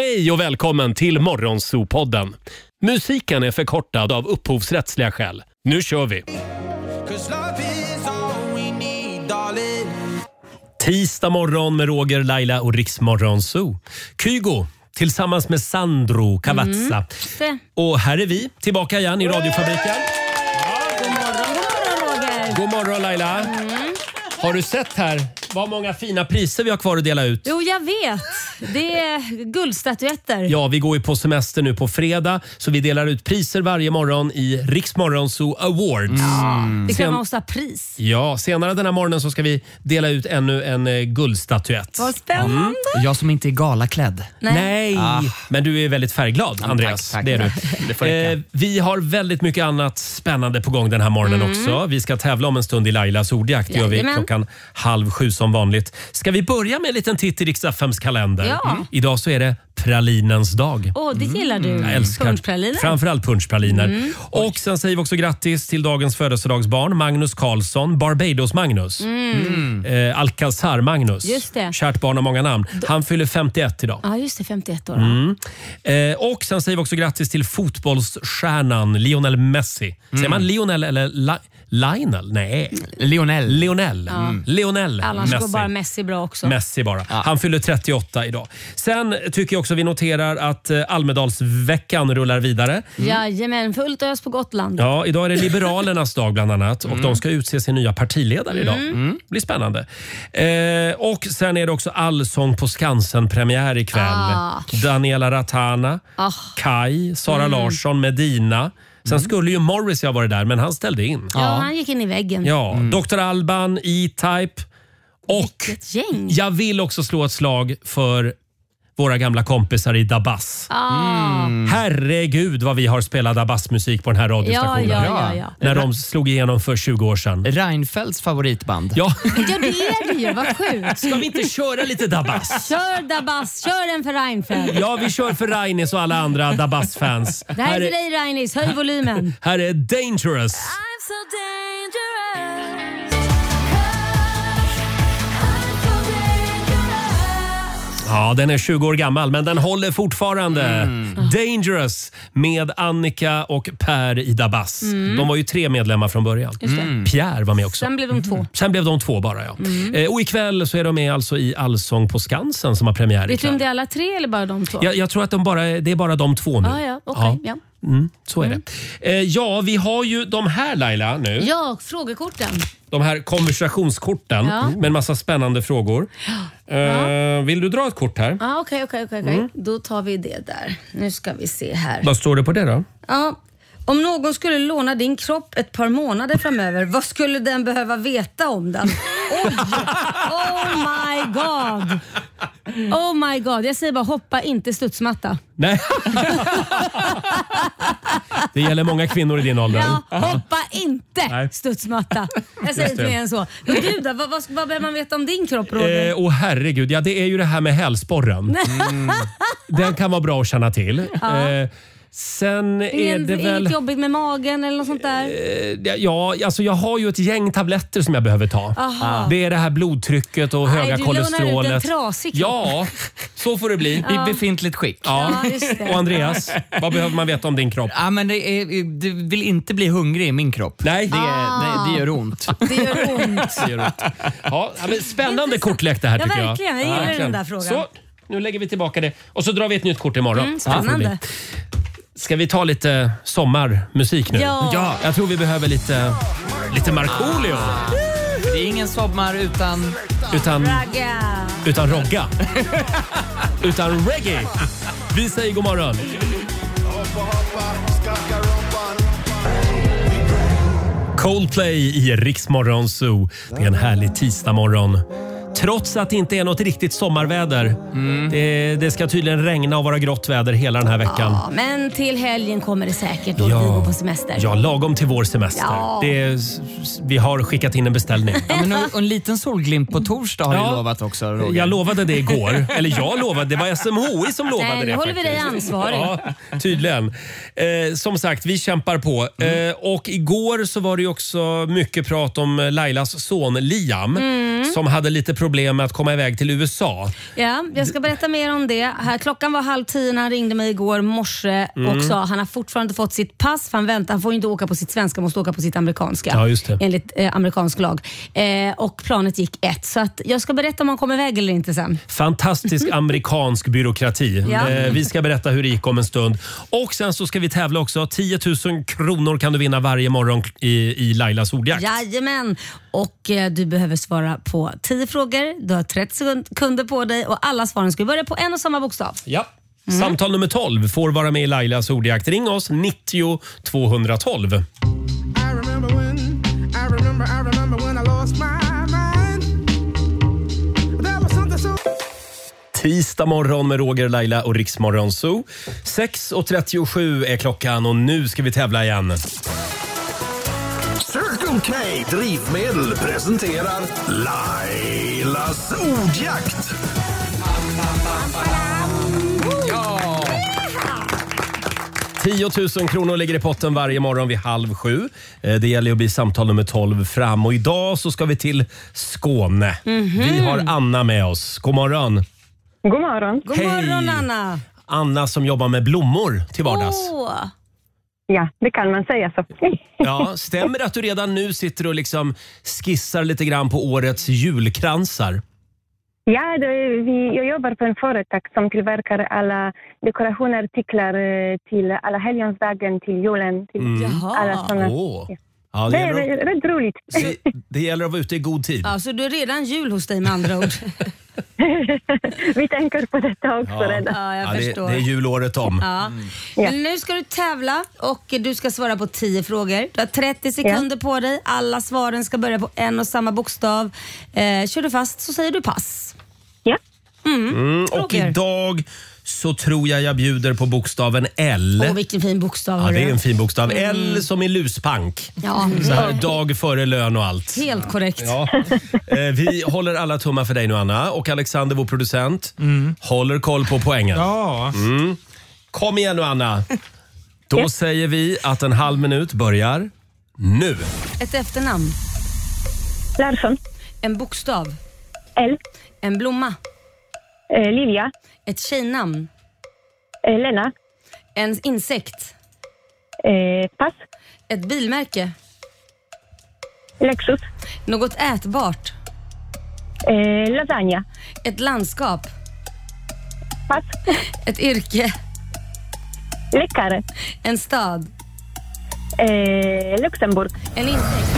Hej och välkommen till Morgonzoo-podden. Musiken är förkortad av upphovsrättsliga skäl. Nu kör vi! Tisdag morgon med Roger, Laila och Riks Morgonzoo. Kygo tillsammans med Sandro Cavazza. Och här är vi tillbaka igen i radiofabriken. God morgon Roger. God morgon Laila. Har du sett här vad många fina priser vi har kvar att dela ut? Jo, jag vet. Det är guldstatyetter. Ja, vi går ju på semester nu på fredag, så vi delar ut priser varje morgon i Riks Morgonzoo Awards. Det kan måste ha pris. Ja, senare den här morgonen så ska vi dela ut ännu en guldstatyett. Vad spännande. Jag som inte är galaklädd. Nej, men du är väldigt färgglad, Andreas. Tack. Det är du. Det får räcka. Vi har väldigt mycket annat spännande på gång den här morgonen också. Vi ska tävla om en stund i Lailas ordjakt. Det gör vi klockan 6:30 som vanligt. Ska vi börja med en liten titt i Rix FMs kalender? Ja. Idag så är det pralinens dag. Det gillar du. Jag älskar punschpraliner. framförallt punschpraliner. Och sen säger vi också grattis till dagens födelsedagsbarn Magnus Karlsson, Barbados Magnus. Alcazar Magnus. Just det. Kärt barn av många namn. Han fyller 51 idag. Ja, just det. 51 år. Och sen säger vi också grattis till fotbollsstjärnan Lionel Messi. Säger man Lionel eller Lionel? Nej. Lionel Annars Messi. går bara Messi bra också. Messi bara. Han fyller 38 idag. Sen tycker jag också vi noterar att Almedalsveckan rullar vidare. Jajamän, fullt ös på Gotland. Ja, idag är det Liberalernas dag bland annat och de ska utse sin nya partiledare idag. Det blir spännande. Och sen är det också Allsång på Skansen-premiär ikväll. Daniela Ratana, Kai, Sara Larsson, Medina. Sen skulle ju Morris ha varit där, men han ställde in. Ja, han gick in i väggen. Ja, Dr. Alban, E-Type och Vilket gäng. jag vill också slå ett slag för våra gamla kompisar i Dabas. Herregud vad vi har spelat Dabas-musik på den här radiostationen. Ja. När de slog igenom för 20 år sedan. Reinfeldts favoritband. Ja. Ja, det är det ju. Vad sjukt. Ska vi inte köra lite Dabas? Kör Dabas, kör en för Reinfeldt. Ja, vi kör för Reinis och alla andra Dabas-fans. Det här är för dig Reinis, höj volymen. Här är Dangerous. I'm so dangerous. Ja, den är 20 år gammal men den håller fortfarande. Dangerous med Annika och Per i Dabas. De var ju 3 medlemmar från början. Pierre var med också. Sen blev de 2. Sen blev de 2 bara, ja. Och ikväll så är de med alltså i Allsång på Skansen som har premiär Vet du om ikväll. det är alla 3 eller bara de 2? Jag tror att det är bara de 2 nu. Okej. Så är det. Ja, vi har ju de här Laila nu. Ja, frågekorten. De här konversationskorten med en massa spännande frågor. Vill du dra ett kort här? Okej. Då tar vi det där. Nu ska vi se här. Vad står det på det då? Ja. Om någon skulle låna din kropp ett par månader framöver, vad skulle den behöva veta om den? Oj! Oh my god. Jag säger bara hoppa inte studsmatta. Nej. Det gäller många kvinnor i din ålder. Ja, hoppa inte studsmatta. Jag säger inte mer än så. Men gud, vad behöver man veta om din kropp, Roger? Herregud, ja det är ju det här med hälsporren. Den kan vara bra att känna till. Sen är det väl... Inget jobbigt med magen eller något sånt där? Ja, alltså jag har ju ett gäng tabletter som jag behöver ta. Det är det här blodtrycket och höga kolesterolet. Du lånar ut en trasig kropp. Ja, så får det bli. I befintligt skick. Ja. Just det. Och Andreas, vad behöver man veta om din kropp? Ja, men du vill inte bli hungrig i min kropp. Nej. Det gör ont. Det gör ont. Ja, men spännande kortlek det här tycker jag. Ja, verkligen. Jag gillar den där frågan. Så, nu lägger vi tillbaka det. Och så drar vi ett nytt kort imorgon. Spännande. Ska vi ta lite sommarmusik nu? Ja. Jag tror vi behöver lite Markoolio. Det är ingen sommar utan rogga. Utan reggae. Vi säger god morgon. Coldplay i Riks Morgonzoo. Det är en härlig tisdagmorgon. Trots att det inte är något riktigt sommarväder. Det ska tydligen regna och vara grått väder hela den här veckan. Ja, men till helgen kommer det säkert då vi går på semester. Ja, lagom till vår semester. Ja. Vi har skickat in en beställning. Ja, men och en liten solglimt på torsdag har du lovat också, Roger. Jag lovade det igår. Eller jag lovade, det var SMHI som lovade det. Nej, nu håller vi dig ansvarig. Ja, tydligen. Som sagt, vi kämpar på. Och igår så var det ju också mycket prat om Lailas son Liam som hade lite problem med att komma iväg till USA. Ja, jag ska berätta mer om det. Klockan var 9:30 när han ringde mig igår morse och sa han har fortfarande fått sitt pass för han får ju inte åka på sitt svenska, måste åka på sitt amerikanska. Ja, just det. Enligt amerikansk lag. Och planet gick 1. Så att jag ska berätta om han kommer iväg eller inte sen. Fantastisk amerikansk byråkrati. Ja. Vi ska berätta hur det gick om en stund. Och sen så ska vi tävla också. 10 000 kronor kan du vinna varje morgon i Lailas ordjakt. Jajamän. Och du behöver svara på 10 frågor. Du har 30 sekunder på dig och alla svaren ska börja på en och samma bokstav. Ja. Samtal nummer 12 får vara med i Lailas ordjakt. Ring oss 90 212. I remember when I lost my mind. There was something so... Tisdag morgon med Roger, Laila och Riksmorgon Zoo. 6:37 är klockan och nu ska vi tävla igen. Circle K Drivmedel presenterar Lailas ordjakt. 10 000 kronor ligger i potten varje morgon vid 6:30. Det gäller att bli samtal nummer 12 fram. Och idag så ska vi till Skåne. Vi har Anna med oss. God morgon. God morgon. God morgon Anna. Anna som jobbar med blommor till vardags. Ja, det kan man säga så. Ja, stämmer det att du redan nu sitter och liksom skissar lite grann på årets julkransar? Ja, jag jobbar på en företag som tillverkar alla dekorationer, artiklar till alla helgonsdagen, till julen, till alla sådana. Ja, det är rätt roligt. Det gäller att vara ute i god tid. Ja, så du är redan jul hos dig med andra ord. Vi tänker på detta också redan. Ja, jag förstår. Det är julåret om. Ja. Men nu ska du tävla och du ska svara på 10 frågor. Du har 30 sekunder på dig. Alla svaren ska börja på en och samma bokstav. Kör du fast så säger du pass. Ja. Och idag så tror jag bjuder på bokstaven L. Vilken fin bokstav. Ja, det är en fin bokstav. L som i luspank. Ja. Så här, dag före lön och allt. Helt korrekt. Ja. Vi håller alla tummar för dig nu, Anna. Och Alexander, vår producent, håller koll på poängen. Ja. Kom igen nu, Anna. Då säger vi att en halv minut börjar nu. Ett efternamn. Larsson. En bokstav. L. En blomma. Livia. Ett tjejnamn. Lena. En insekt. Pass. Ett bilmärke. Lexus. Något ätbart. Lasagna. Ett landskap. Pass. Ett yrke. Läkare. En stad. Luxemburg. En insekt.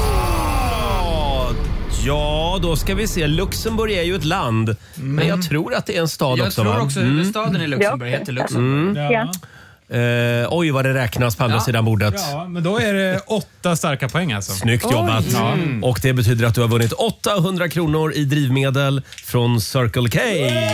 Ja, då ska vi se. Luxemburg är ju ett land. Men jag tror att det är en stad Jag också. tror va? också huvudstaden i Luxemburg heter Luxemburg. Ja. Oj, vad det räknas på andra sidan bordet. Ja, men då är det 8 starka poäng alltså. Snyggt jobbat. Och det betyder att du har vunnit 800 kronor i drivmedel från Circle K.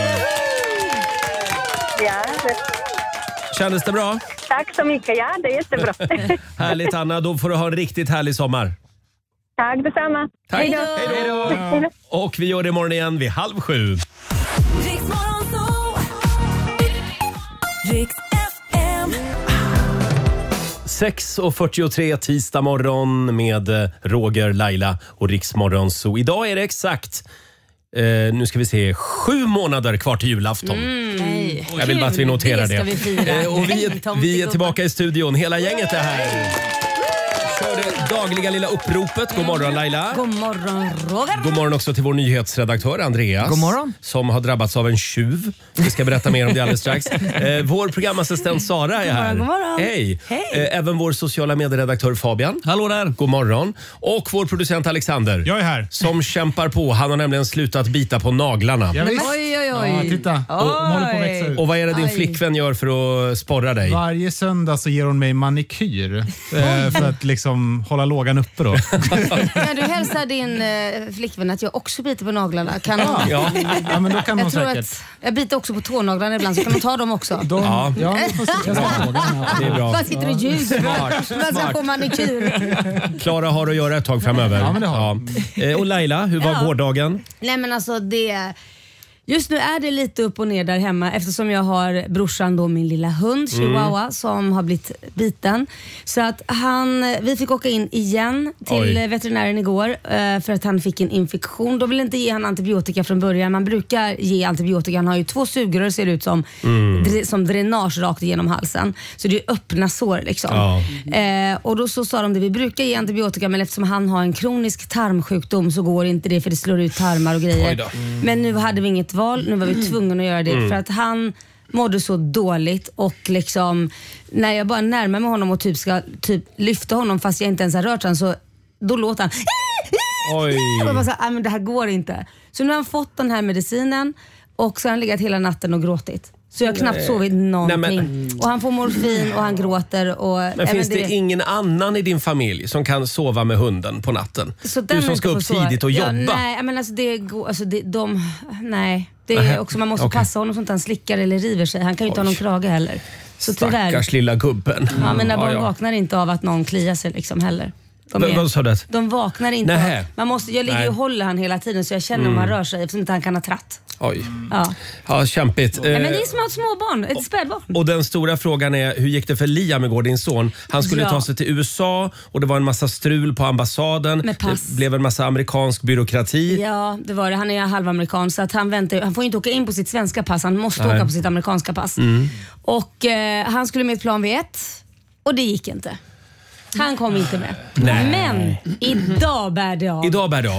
Ja. Kändes det bra? Tack så mycket. Ja, det är jättebra. Härligt, Anna. Då får du ha en riktigt härlig sommar. Tack detsamma. Tack. Hej då. Och vi gör det imorgon igen vid 6:30. Riksmorgon Zoo. Riks FM. 6:43 tisdag morgon med Roger, Laila och Riksmorgon Zoo. Idag är det exakt, nu ska vi se, 7 månader kvar till julafton. Jag vill bara att vi noterar det. Ska vi fira. Och vi är tillbaka i studion. Hela gänget är här. Kör det dagliga lilla uppropet. God morgon Laila. God morgon Roger. God morgon också till vår nyhetsredaktör Andreas. God morgon. Som har drabbats av en tjuv. Vi ska berätta mer om det alldeles strax. Vår programassistent Sara är här. God morgon. Hej. Även vår sociala medieredaktör Fabian. Hallå där. God morgon. Och vår producent Alexander. Jag är här. Som kämpar på. Han har nämligen slutat bita på naglarna. Ja, visst. Oj. Ja, titta. De håller på att växa ut. Och vad är det din flickvän gör för att sporra dig? Varje söndag så ger hon mig manikyr för att liksom hålla lågan uppe då. Kan du hälsa din flickvän att jag också biter på naglarna? Kan hon? Ja. Ja, men då kan hon Jag tror säkert. att jag biter också på tånaglarna ibland, så kan man ta dem också. Ja. Ja, vi får se. Jag ska fråga henne. Det är bra. Man sitter och ljuger. Man ska få manikyr. Klara har att göra ett tag framöver. Ja, men det har Och Laila, hur var gårdagen? Nej men alltså det... Just nu är det lite upp och ner där hemma eftersom jag har brorsan då, min lilla hund Chihuahua som har blivit biten. Så att vi fick åka in igen till veterinären igår för att han fick en infektion. Då vill inte ge han antibiotika från början. Man brukar ge antibiotika. Han har ju 2 sugrör, ser det ut som dränage rakt igenom halsen. Så det är öppna sår liksom. Och då så sa de det, vi brukar ge antibiotika men eftersom han har en kronisk tarmsjukdom så går inte det för det slår ut tarmar och grejer. Men nu hade vi inget val, nu var vi tvungna att göra det för att han mådde så dåligt och liksom när jag bara närmar mig honom och ska lyfta honom fast jag inte ens har rört han så då låter han och bara så här, men det här går inte. Så nu har han fått den här medicinen och så har han legat hela natten och gråtit. Så jag har knappt sovit någonting. Och han får morfin och han gråter. Men finns det ingen annan i din familj som kan sova med hunden på natten? Så du som ska upp tidigt och jobba. Nej, men alltså det går... Alltså nej. Det är också, man måste passa honom så att han slickar eller river sig. Han kan ju inte ha någon krage heller. Så stackars lilla gubben. Ja, men när barn vaknar inte av att någon kliar sig liksom heller. Vad sa du? De vaknar inte. Jag ligger och håller han hela tiden så jag känner om han rör sig eftersom inte han kan ha tratt. Oj. Ja, kämpigt. Men det är som ett småbarn, ett spädbarn. Och den stora frågan är, hur gick det för Liam igår, din son? Han skulle ta sig till USA och det var en massa strul på ambassaden. Det blev en massa amerikansk byråkrati. Ja, det var det. Han är halvamerikan så att han får inte åka in på sitt svenska pass. Han måste åka på sitt amerikanska pass. Och han skulle med ett plan V1 och det gick inte. Han kom inte med. Men idag bär det av.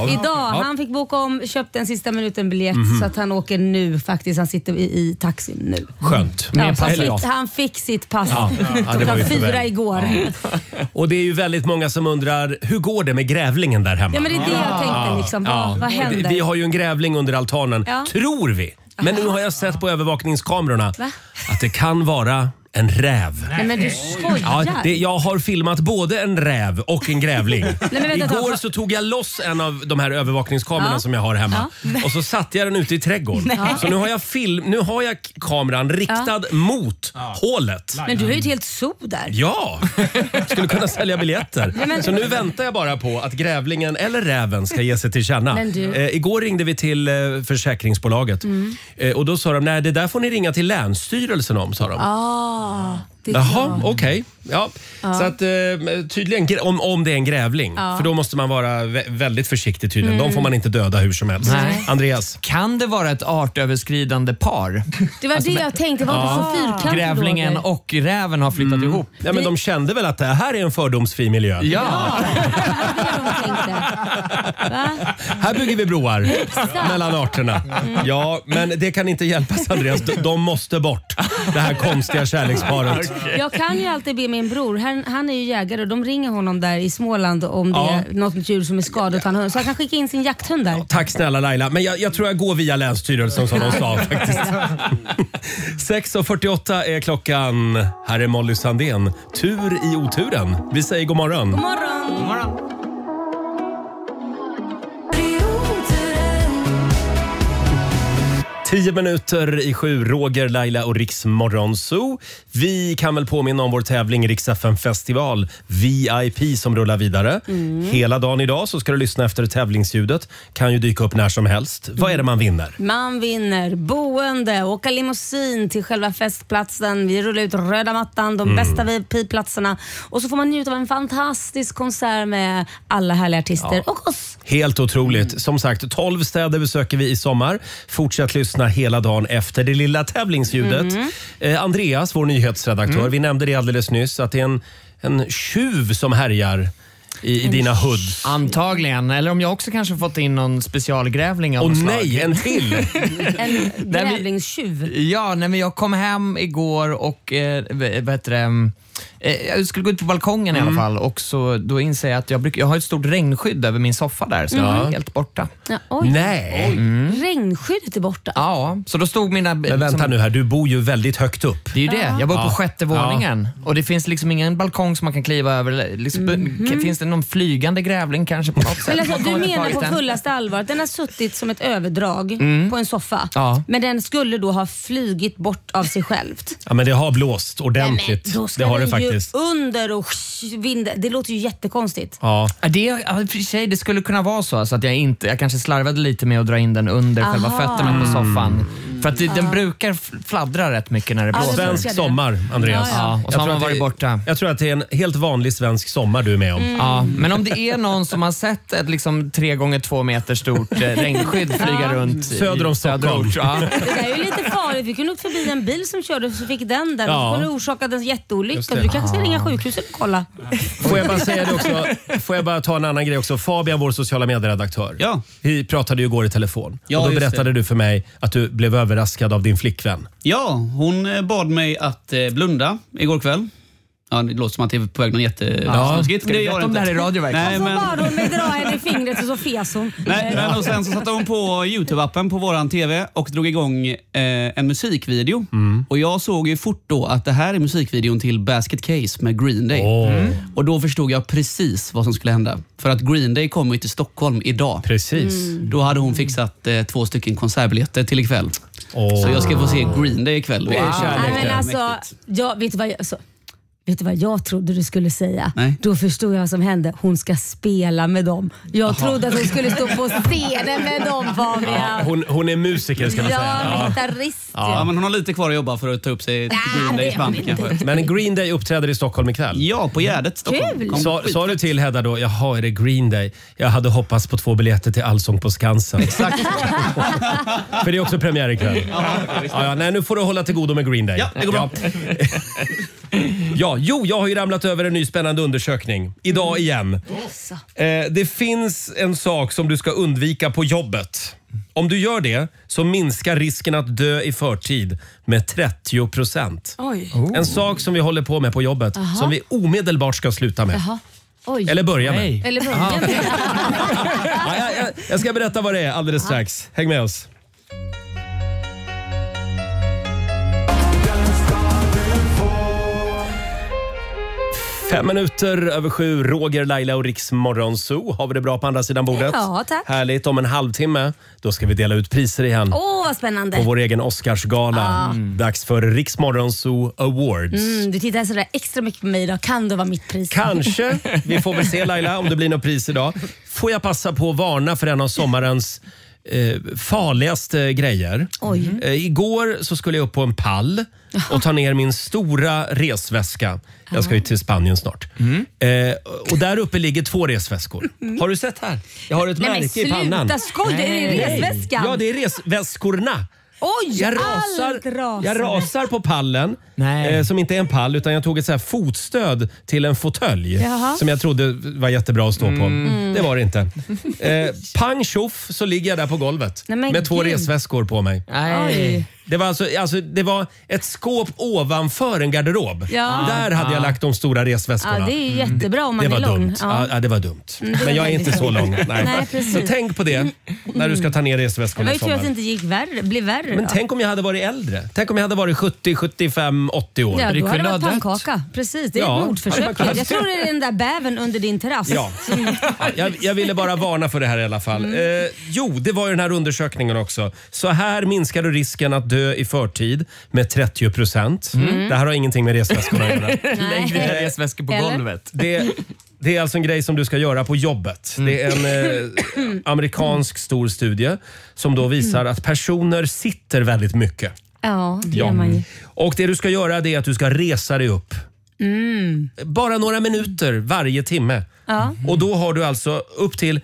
Han fick boka om, köpte en sista minuten biljett så att han åker nu faktiskt. Han sitter i taxin nu. Skönt. Han fick sitt pass klockan 4 igår. Och det är ju väldigt många som undrar, hur går det med grävlingen där hemma? Ja, men det är det jag tänkte liksom. Vad händer? Vi har ju en grävling under altanen, tror vi. Men nu har jag sett på övervakningskamerorna att det kan vara en räv. Nej, men du skojar. Jag har filmat både en räv och en grävling. Igår så tog jag loss en av de här övervakningskamerorna som jag har hemma. Och så satte jag den ute i trädgården. Så nu har jag kameran riktad mot hålet. Men du har ju ett helt zoo där. Ja, skulle kunna sälja biljetter. Så nu väntar jag bara på att grävlingen eller räven ska ge sig till känna. Igår ringde vi till försäkringsbolaget. Och då sa de, nej det där får ni ringa till Länsstyrelsen om, sa de. Jaha, okej. Ja. Så att tydligen om det är en grävling. För då måste man vara väldigt försiktig tydligen. De får man inte döda hur som helst. Andreas? Kan det vara ett artöverskridande par? Det var det jag tänkte. Var det så fyrkantigt? Grävlingen och räven har flyttat ihop. Ja, men de kände väl att det här är en fördomsfri miljö. Ja, det de tänkte. Va? Här bygger vi broar mellan arterna. Ja, men det kan inte hjälpas, Andreas. De måste bort. Det här konstiga kärleksparet. Jag kan ju alltid be min bror, han är ju jägare och de ringer honom där i Småland om det är något djur som är skadat. Så han kan skicka in sin jakthund där. Tack snälla Laila, men jag tror jag går via Länsstyrelsen som de sa faktiskt. 6:48 är klockan. Här är Molly Sandén. Tur i oturen. Vi säger god morgon. God morgon. God morgon. 6:10, Roger, Laila och Riks Morgonzoo. Vi kan väl påminna om vår tävling Rix FM Festival VIP som rullar vidare. Hela dagen idag så ska du lyssna efter tävlingsljudet. Kan ju dyka upp när som helst. Vad är det man vinner? Man vinner boende, åka limousin till själva festplatsen. Vi rullar ut röda mattan, de bästa VIP-platserna. Och så får man njuta av en fantastisk konsert med alla härliga artister och oss. Helt otroligt. Som sagt, 12 städer besöker vi i sommar. Fortsätt lyssna hela dagen efter det lilla tävlingsljudet. Andreas, vår nyhetsredaktör, vi nämnde det alldeles nyss att det är en tjuv som härjar i dina hoods. Antagligen. Eller om jag också kanske fått in någon specialgrävling av något slag. Nej, en till! En grävlingstjuv. Ja, men jag kom hem igår och jag skulle gå ut på balkongen i alla fall och så då inser jag att jag har ett stort regnskydd över min soffa där så jag är helt borta. Ja, oj. Nej. Regnskyddet är borta. Ja, så då stod mina... Men vänta nu här, du bor ju väldigt högt upp. Det är ju det. Jag bor på 6:e våningen och det finns liksom ingen balkong som man kan kliva över. Liksom, finns det någon flygande grävling kanske på något sätt. Alltså, Man du kommer menar tag i på den. fullaste allvar att den har suttit som ett överdrag på en soffa. Ja. Men den skulle då ha flygit bort av sig självt. Ja, men det har blåst ordentligt. Då ska Det har det den faktiskt. ju under och vinden. Det låter ju jättekonstigt. Ja. Ja, i och för sig, det skulle kunna vara så att jag kanske slarvade lite med att dra in den under själva fötterna på soffan. För att den brukar fladdra rätt mycket när det blåser. Svensk sommar, Andreas. Ja, och så har man varit borta. Jag tror att det är en helt vanlig svensk sommar du är med om. Ja, men om det är någon som har sett ett 3x2 meter stort regnskydd flyga runt Söder om Stockholm. Ja. Det där är ju lite farligt. Vi kunde åkt förbi en bil som körde så fick den där. Ja. Så kunde det orsakade en jätteolycka. Just det. Du kanske ska ringa sjukhuset och kolla. Får jag bara säga det också? Får jag bara ta en annan grej också? Fabian, vår sociala medieredaktör. Ja. Vi pratade ju igår i telefon. Ja, och då just berättade du för mig att du blev överraskad av din flickvän. Ja, hon bad mig att blunda igår kväll. Ja, det låter som att det är på väg någon jättesnuskigt. Ska du berätta om det här i radio verkligen? Nej, Så men... bara hon med dra henne i fingret och så fes hon. Nej, men och sen så satte hon på YouTube-appen på våran TV och drog igång en musikvideo. Och jag såg ju fort då att det här är musikvideon till Basket Case med Green Day. Och då förstod jag precis vad som skulle hända. För att Green Day kommer ju till Stockholm idag. Precis. Då hade hon fixat 2 stycken konsertbiljetter till ikväll. Så jag ska få se Green Day ikväll. Det är Nej, kärlek. men alltså, vet du vad jag trodde du skulle säga? Nej. Då förstod jag vad som hände. Hon ska spela med dem. Jag trodde att hon skulle stå på scenen med dem, Fabian. Hon är musiker ska man säga. Ja, gitarrist. Ja, men hon har lite kvar att jobba för att ta upp sig till Green Days band kanske. Men Green Day uppträder i Stockholm ikväll. Ja, på Gärdet Stockholm. Kul. Sa du till Hedda då, jaha, är det Green Day? Jag hade hoppats på 2 biljetter till Allsång på Skansen. Exakt. För det är också premiär ikväll. Nej, nu får du hålla till godo med Green Day. Ja, det går bra. Jag har ju ramlat över en ny spännande undersökning. Idag igen. Det finns en sak som du ska undvika på jobbet. Om du gör det så minskar risken att dö i förtid med 30%. Oj. En sak som vi håller på med på jobbet som vi omedelbart ska sluta med. Jaha. Oj. Eller börja med. Nej. Eller början. Jag ska berätta vad det är alldeles strax. Häng med oss. Fem minuter över 7, Roger, Laila och Riks Morgonzoo. Har vi det bra på andra sidan bordet? Ja, tack. Härligt, om en halvtimme då ska vi dela ut priser igen. Vad spännande. På vår egen Oscarsgala. Dags för Riks Morgonzoo Awards. Du tittar sådär extra mycket på mig idag. Kan det vara mitt pris? Kanske. Vi får väl se Laila om det blir något pris idag. Får jag passa på att varna för en av sommarens farligaste grejer. Igår så skulle jag upp på en pall och ta ner min stora resväska. Jag ska ju till Spanien snart. Och där uppe ligger 2 resväskor. Har du sett här? Jag har ett märke i pannan. Sluta skoj, det är resväskan. Ja, det är resväskorna. Oj, Jag allt rasar. jag rasar på pallen, Nej. som inte är en pall utan jag tog ett så här fotstöd till en fåtölj Jaha. som jag trodde var jättebra att stå på. Det var det inte. Pang tjoff så ligger jag där på golvet Nej, men med 2 gud. resväskor på mig. Oj. Det var alltså det var ett skåp ovanför en garderob. Ja. Där hade jag lagt de stora resväskorna. Ja, det är ju jättebra om man Det är var lång. dumt. Ja, det var dumt. Men jag är inte så lång. Nej. precis. Så tänk på det när du ska ta ner Det resväskorna var i ju tur att sommar. det inte blev värre. Men då. tänk om jag hade varit äldre. Tänk om jag hade varit 70, 75, 80 år. Ja, då kunde hade det ha varit dött. pannkaka. Precis, det är Ja. ett mordförsök. Ja, man kan- Jag tror det är den där bäven under din terrass. Ja. Jag ville bara varna för det här i alla fall. Det var ju den här undersökningen också. Så här minskar du risken att dö i förtid med 30%. Det här har ingenting med resväskorna att göra. Lägg dina resväskor på Eller? golvet. Det är alltså en grej som du ska göra på jobbet. Det är en amerikansk stor studie som då visar att personer sitter väldigt mycket. Ja, det gör man ju. Och det du ska göra det är att du ska resa dig upp. Bara några minuter varje timme. Ja. Och då har du alltså upp till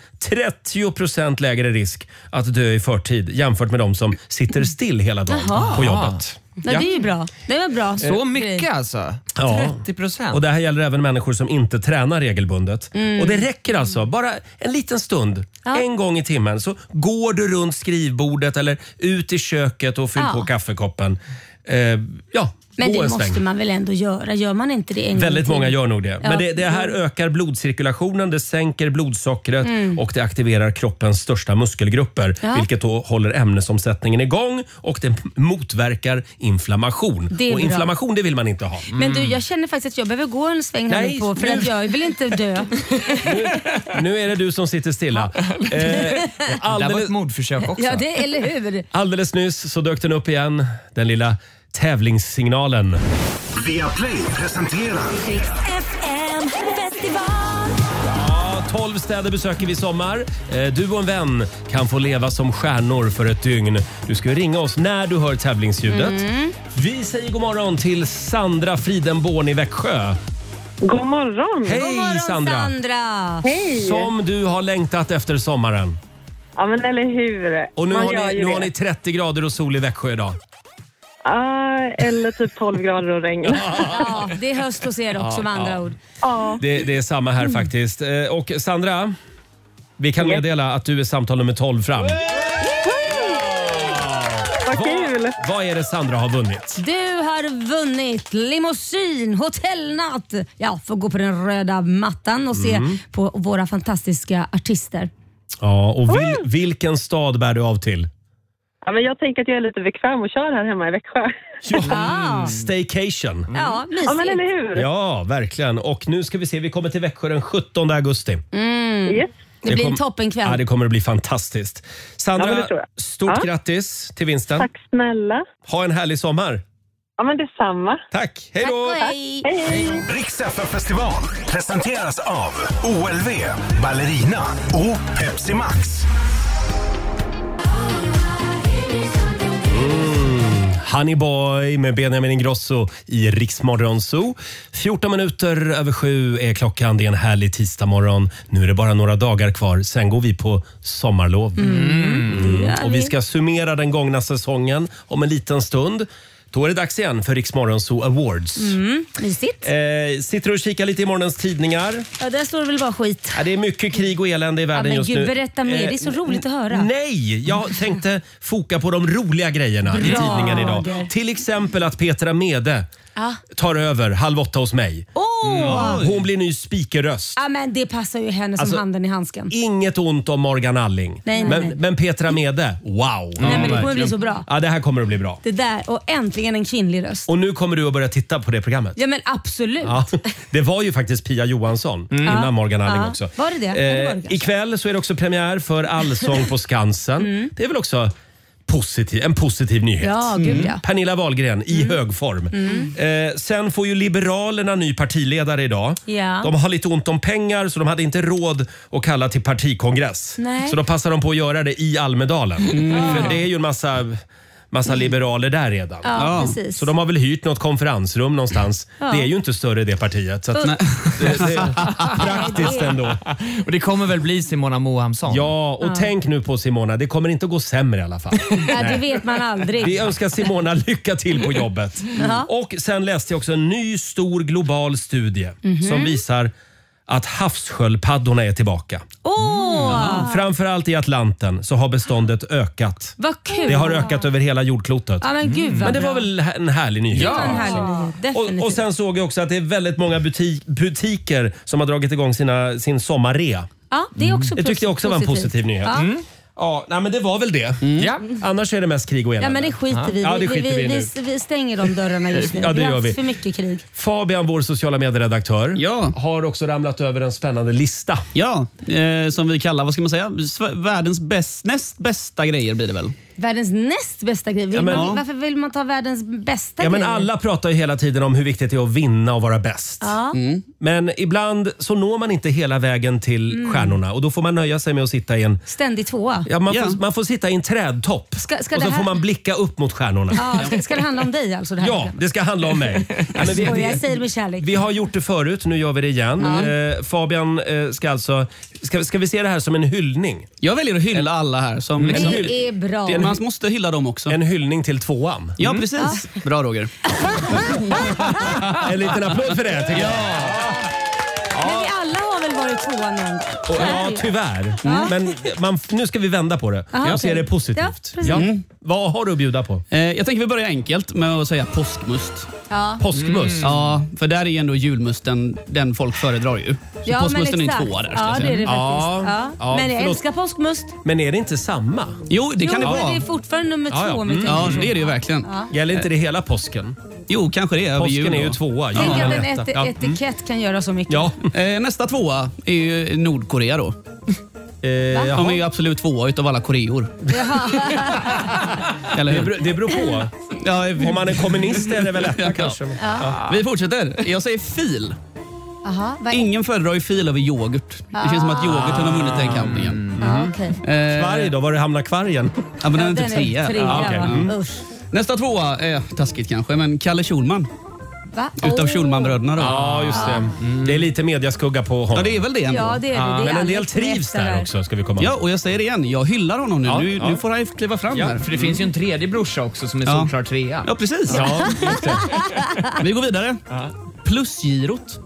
30% lägre risk att dö i förtid jämfört med de som sitter still hela dagen på jobbet. Nej, det är ju bra. Det var bra. Så mycket alltså? Ja. 30%? Och det här gäller även människor som inte tränar regelbundet. Och det räcker alltså, bara en liten stund, en gång i timmen, så går du runt skrivbordet eller ut i köket och fyll på kaffekoppen. Men gå det en sväng. måste man väl ändå göra? Gör man inte det en gång Väldigt till? många gör nog det. Ja. Men det här ökar blodcirkulationen, det sänker blodsockret och det aktiverar kroppens största muskelgrupper. Ja. Vilket då håller ämnesomsättningen igång och det motverkar inflammation. Det är Och bra. inflammation, det vill man inte ha. Men du, jag känner faktiskt att jag behöver gå en sväng här Nej, nu på, för nu- att jag vill inte dö. Nu är det du som sitter stilla. Det var Alldeles, ett mordförsök också. Ja, det, eller hur? alldeles nyss så dök den upp igen, den lilla tävlingssignalen. Viaplay presenterar FM festival. Ja, 12 städer besöker vi i sommar. Du och en vän kan få leva som stjärnor för ett dygn. Du ska ringa oss när du hör tävlingsljudet. Vi säger god morgon till Sandra Fridenborn i Växjö. God morgon. Hej God morgon, Sandra! Hej. Som du har längtat efter sommaren. Ja, men eller hur. Och nu Man har gör ju nu det. har ni 30 grader och sol i Växjö idag. Eller typ 12 grader och regn. Ja, det är höst hos er också med andra ord. Ja. Det är samma här faktiskt. Och Sandra, vi kan meddela att du är samtal nummer 12 fram. Vad kul. Vad är det Sandra har vunnit? Du har vunnit limousin, hotellnatt. Ja, får gå på den röda mattan och se på våra fantastiska artister. Ja, och vilken stad bär du av till? Ja, men jag tänker att jag är lite bekväm och kör här hemma i Växjö. Staycation. Ja, mysigt. Ja, men eller hur. Ja, verkligen. Och nu ska vi se, vi kommer till Växjö den 17 augusti. Yes. Det blir en toppenkväll. Ja, det kommer att bli fantastiskt. Sandra, Ja, men det tror jag. stort grattis till vinsten. Tack snälla. Ha en härlig sommar. Ja, men detsamma. Tack, hej Tack då! och hej. Hej. Rix FM festival presenteras av OLV, Ballerina och Pepsi Max. Honey Boy med Benjamin Ingrosso i Rix Morgon Zoo. 14 minuter över 7 är klockan. Det är en härlig tisdagmorgon. Nu är det bara några dagar kvar. Sen går vi på sommarlov. Och vi ska summera den gångna säsongen om en liten stund. Då är det dags igen för Rix Morgon Zoo Awards. Mysigt. Sitter du och kikar lite i morgonens tidningar? Ja, där står det väl bara skit. Ja, det är mycket krig och elände i Ja, världen men just gud, nu. berätta mer. Det är så roligt att höra. Nej, jag tänkte foka på de roliga grejerna i tidningen idag. Till exempel att Petra Mede tar över 7:30 hos mig. Hon blir ny speakerröst. Ja, men det passar ju henne som Alltså, handen i handsken. Inget ont om Morgan Alling. Nej, nej. Men Petra Mede, wow. Nej, men det kommer bli så bra. Ja, det här kommer att bli bra. Det där, och äntligen en kvinnlig röst. Och nu kommer du att börja titta på det programmet. Ja, men absolut. Ja, det var ju faktiskt Pia Johansson innan Morgan Alling Ja. också. Var det det? Ja, det var det kanske. Ikväll så är det också premiär för Allsång på Skansen. Det är väl också en positiv nyhet. Ja, gud ja. Pernilla Wahlgren i hög form. Sen får ju Liberalerna ny partiledare idag. Ja. De har lite ont om pengar så de hade inte råd att kalla till partikongress. Nej. Så då passar de på att göra det i Almedalen. För det är ju en massa liberaler där redan. Ja, precis. Så de har väl hyrt något konferensrum någonstans. Det är ju inte större det partiet. Så att det är praktiskt ändå. Och det kommer väl bli Simona Mohamsson? Ja, och tänk nu på Simona. Det kommer inte att gå sämre i alla fall. Ja, det vet man aldrig. Vi önskar Simona lycka till på jobbet. Och sen läste jag också en ny stor global studie som visar att havssköldpaddorna är tillbaka. Framförallt i Atlanten så har beståndet ökat. Vad kul. Det har ökat över hela jordklotet. Ja, men gud vad Men det bra. var väl en härlig nyhet? Det var en härlig nyhet. Definitivt. Och sen såg jag också att det är väldigt många butiker som har dragit igång sin sommarrea. Ja, det är också Det tyckte jag också var en positiv nyhet. Ja. Ja, nej, men det var väl det. Ja. Annars är det mest krig och elände. Ja, men det skiter vi i. Ja, det skiter vi i nu. Vi stänger de dörrarna just nu. Ja, det har gör vi. haft för mycket krig. Fabian, vår sociala medieredaktör, har också ramlat över en spännande lista. Ja, som vi kallar, vad ska man säga, världens näst bästa grejer blir det väl? Världens näst bästa grej. Varför vill man ta världens bästa Ja, men grejer? alla pratar ju hela tiden om hur viktigt det är att vinna och vara bäst. Ja. Men ibland så når man inte hela vägen till stjärnorna och då får man nöja sig med att sitta i en... Ständig tvåa. Ja, man får sitta i en trädtopp Ska och det så här- får man blicka upp mot stjärnorna. Ja, ska det handla om dig alltså? Det här Ja, programmet? det ska handla om mig. Ja, men Och jag säger det med kärlek. vi har gjort det förut, nu gör vi det igen. Fabian ska alltså... Ska vi se det här som en hyllning? Jag väljer att hylla alla här. Som liksom, Det är bra. Det är man måste hylla dem också. En hyllning till tvåan. Ja, precis. Bra Roger. En liten applåd för det tycker jag. Men vi alla har väl varit tvåa någon gång? Så är Ja, det ju. tyvärr. Men nu ska vi vända på det. Aha, Jag ser okej. det positivt. Ja, precis. Vad har du att bjuda på? Jag tänker vi börjar enkelt med att säga påskmust. Påskmust. Ja, för där är ju ändå julmusten den folk föredrar ju. Så påskmusten är en 2 där. Ja, det är det faktiskt. Ja, Men jag förlåt. älskar påskmust. Men är det inte samma? Jo, det kan det vara. det är fortfarande nummer 2. Ja, det är det ju verkligen. Gäller inte det hela påsken? Jo, kanske det. Över Påsken jul är ju då. 2. Tänk att en etikett kan göra så mycket. Ja. Nästa 2 är ju Nordkorea då. De är ju absolut 2 utav alla Koreor. Eller hur? Det beror på. Om man är kommunist är det väl lättare kanske. Vi fortsätter. Jag säger fil. Aha, Ingen föredrar ju fil över yoghurt. Det känns som att yoghurten har vunnit den campingen. Okay. Kvarg då? Var det hamnar kvargen? Ja, men den är inte 3. Usch. Nästa 2 är taskigt kanske, men Kalle Schulman. Va? Utav Schulmanbröderna då. Ja, just det. Det är lite mediaskugga på honom. Ja, det är väl det ändå. Ja, det är det. Men en Alex del trivs efter där också, ska vi komma ihåg. Ja, och jag säger det igen. Jag hyllar honom nu. Nu får han kliva fram här. För det finns ju en tredje brorsa också som är solklar 3. Ja, precis. Ja, just det. Vi går vidare. Plusgirot.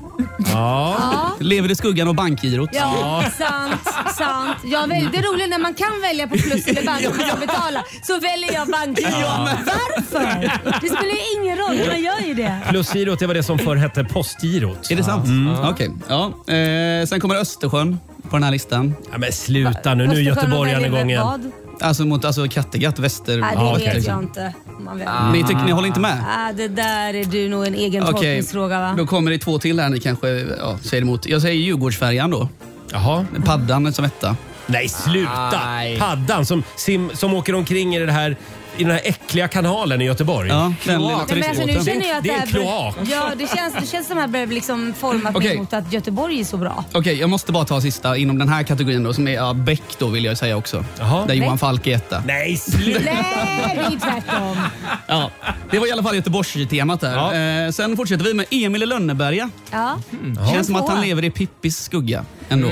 Ja. Lever i skuggan av bankgirot. Ja, sant. Det är roligt när man kan välja på plus eller bank och man kan betala. Så väljer jag banken. Varför? Det spelar ju ingen roll, man gör ju det. Plusgirot, det var det som förr hette postgirot. Är det sant? Okej. Ja. Sen kommer Östersjön på den här listan. Ja, men sluta nu är göteborgaren igång igen. Alltså Kattegatt, väster. Nej, det vet jag inte. Ni håller inte med? Det där är du nog en egen tolkningsfråga, va? Då kommer det 2 till här ni kanske säger emot. Jag säger Djurgårdsfärjan då. Jaha. Paddan som etta. Nej, sluta! Paddan som åker omkring i den här äckliga kanalen i Göteborg. Ja, den lilla turistbåten. Nu känner jag att det är en kloak. Ja, det känns som att det liksom format mig mot att Göteborg är så bra. Okej, jag måste bara ta sista inom den här kategorin då, som är Beck då vill jag säga också. Jaha. Där Johan Falk är etta. Nej, sluta! Nej, det är tvärtom. Ja, det var i alla fall Göteborgs-temat där. Ja. Sen fortsätter vi med Emil i Lönneberga. Ja. Känns som att han lever i Pippis skugga ändå.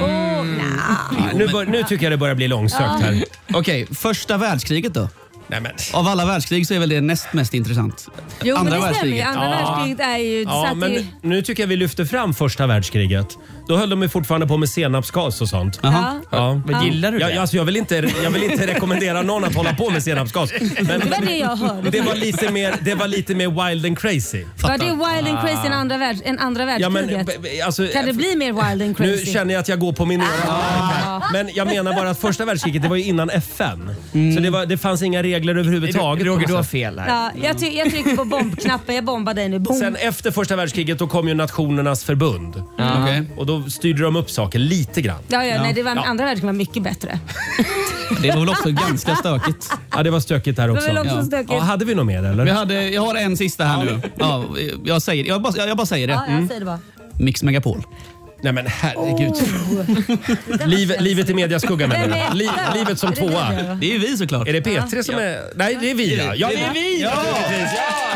Nu tycker jag det börjar bli långsökt här. Okej, första världskriget då? Nej, men. Av alla världskrig så är väl det näst mest intressant. Jo, Andra men det världskriget. stämmer. Andra världskriget är ju... Ja, men nu tycker jag vi lyfter fram första världskriget. Då höll de ju fortfarande på med senapsgas och sånt. Jaha. Ja. Men gillar du det? Alltså jag vill inte rekommendera någon att hålla på med senapsgas. Men Det var det jag hörde. det var lite mer wild and crazy. Var det wild and crazy än andra världskriget? Alltså, Kan det bli mer wild and crazy? nu känner jag att jag går på min egen mark. Men jag menar bara att första världskriget det var ju innan FN. Så det fanns inga regler överhuvudtaget. Roger, du har fel här. Ja, jag trycker på bombknappen. Jag bombar dig nu. Boom. Sen efter första världskriget då kom ju Nationernas förbund. Okej. Och då styrde de upp saker lite grann. Nej, det var andra världskriget var mycket bättre. Det var väl också ganska stökigt. Ja, det var stökigt där också. Det var väl också stökigt. Ja, hade vi något mer eller? Jag har en sista här nu. Ja, jag bara säger det. Ja, jag säger det bara. Mix Megapol. Nej men herregud. Livet i mediaskuggan menar du? Livet som tvåa. Det är ju vi såklart. Är det P3 som är... Nej, det är vi. Ja, det är vi naturligtvis.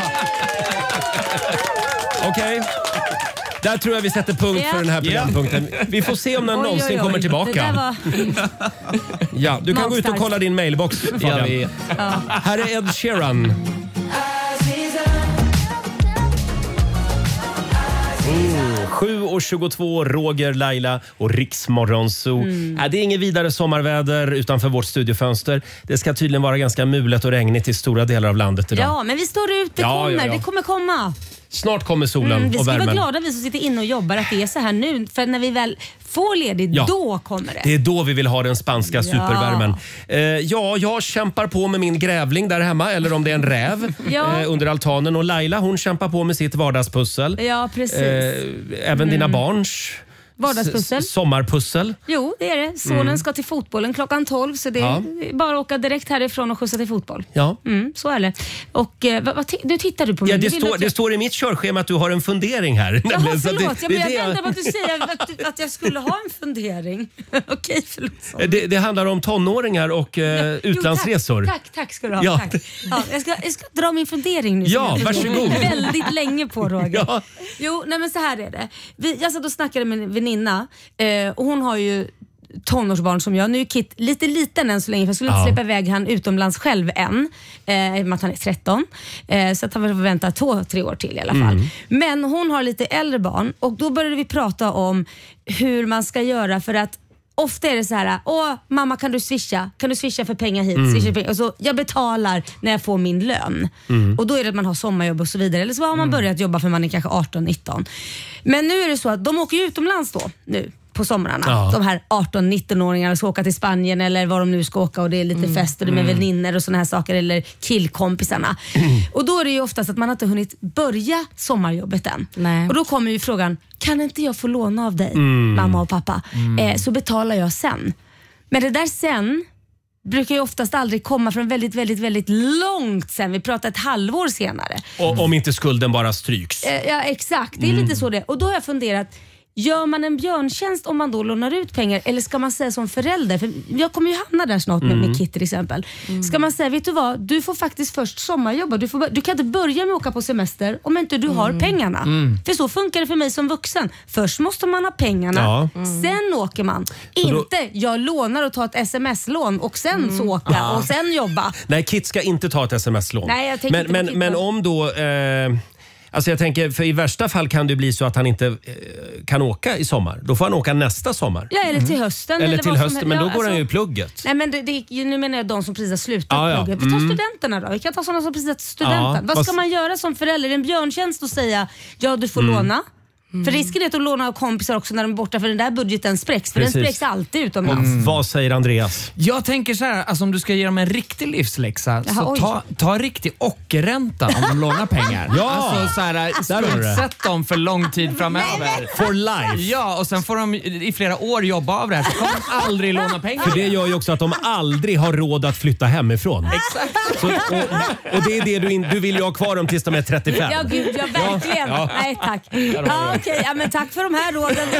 Okej. Där tror jag vi sätter punkt för den här programpunkten. Vi får se om den någonsin kommer tillbaka. Ja, du kan gå ut och kolla din mailbox, Fabian. Här är Ed Sheeran. 7:22, Roger, Laila och Riksmorgonzoo. Det är inget vidare sommarväder utanför vårt studiofönster. Det ska tydligen vara ganska mulet och regnigt i stora delar av landet idag. Ja, men vi står ut. Det kommer komma. Snart kommer solen Vi och ska värmen. vara glada vi som sitter inne och jobbar att det är så här nu. För när vi väl får ledigt, då kommer det. Det är då vi vill ha den spanska supervärmen. Jag kämpar på med min grävling där hemma, eller om det är en räv under altanen. Och Laila hon kämpar på med sitt vardagspussel. Ja, precis. Även dina barns vardagspussel. Sommarpussel. Jo, det är det. Sonen ska till fotbollen klockan 12 så det är bara att åka direkt härifrån och skjutsa till fotboll. Ja. Så är det. Och du tittar du på mig? Det står i mitt körschema att du har en fundering här. Jaha, förlåt. Jag väntar på att du säger att jag skulle ha en fundering. Okej, förlåt. Det handlar om tonåringar och utlandsresor. Tack ska du ha. Tack. Ja, jag ska dra min fundering nu. Ja, varsågod. Väldigt länge på, Roger. Ja. Jo, nej men så här är det. Jag satt och snackade med en väninna och hon har ju tonårsbarn som jag. Nu är Kit lite liten än så länge för jag skulle inte släppa iväg han utomlands själv än. Att han är 13. Så att han får vänta 2-3 år till i alla fall. Men hon har lite äldre barn och då började vi prata om hur man ska göra för att ofta är det så här: mamma, kan du swisha för pengar hit? Swisha för pengar. Och så, jag betalar när jag får min lön. Och då är det att man har sommarjobb och så vidare. Eller så har man börjat jobba för man är kanske 18-19. Men nu är det så att de åker utomlands då nu på somrarna. De här 18-19-åringarna ska åka till Spanien eller var de nu ska åka, och det är lite fest och det är med väninnor och såna här saker, eller killkompisarna. Och då är det ju oftast att man inte hunnit börja sommarjobbet än. Nej. Och då kommer ju frågan: kan inte jag få låna av dig, mamma och pappa? Så betalar jag sen. Men det där sen brukar ju oftast aldrig komma från väldigt, väldigt, väldigt långt sen. Vi pratar ett halvår senare. Och om inte skulden bara stryks. Ja, exakt. Det är lite så det. Och då har jag funderat: gör man en björntjänst om man då lånar ut pengar, eller ska man säga som förälder? För jag kommer ju hamna där snart med Kit till exempel. Ska man säga: vet du vad, du får faktiskt först sommarjobba. Du kan inte börja med att åka på semester om inte du har pengarna. För så funkar det för mig som vuxen. Först måste man ha pengarna, sen åker man. Jag lånar och tar ett sms-lån och sen så åka och sen jobba. Nej, Kit ska inte ta ett sms-lån. Nej, jag tänker inte men om då... Alltså jag tänker, för i värsta fall kan det bli så att han inte kan åka i sommar. Då får han åka nästa sommar. Ja, eller till hösten. Eller till hösten, men då går han ju i plugget. Nej, men nu menar jag de som precis har slutat plugget. Vi tar studenterna då. Vi kan ta sådana som precis har studenten. Vad ska man göra som förälder? En björntjänst och säga: ja, du får låna. För risken är att låna av kompisar också när de är borta, för den där budgeten spräcks. För den spräcks alltid utomlands. Vad säger Andreas? Jag tänker så här, alltså om du ska ge dem en riktig livsläxa, så ta riktig ockerränta om de lånar pengar. Alltså så här, skuldsätt dem för lång tid framöver. For life. Ja, och sen får de i flera år jobba av det här, så kommer de aldrig låna pengar. För det gör ju också att de aldrig har råd att flytta hemifrån. Exakt. Så, och det är det du vill ju ha kvar dem tills de är 35. Ja, gud, verkligen. Nej, tack. Okej, men tack för de här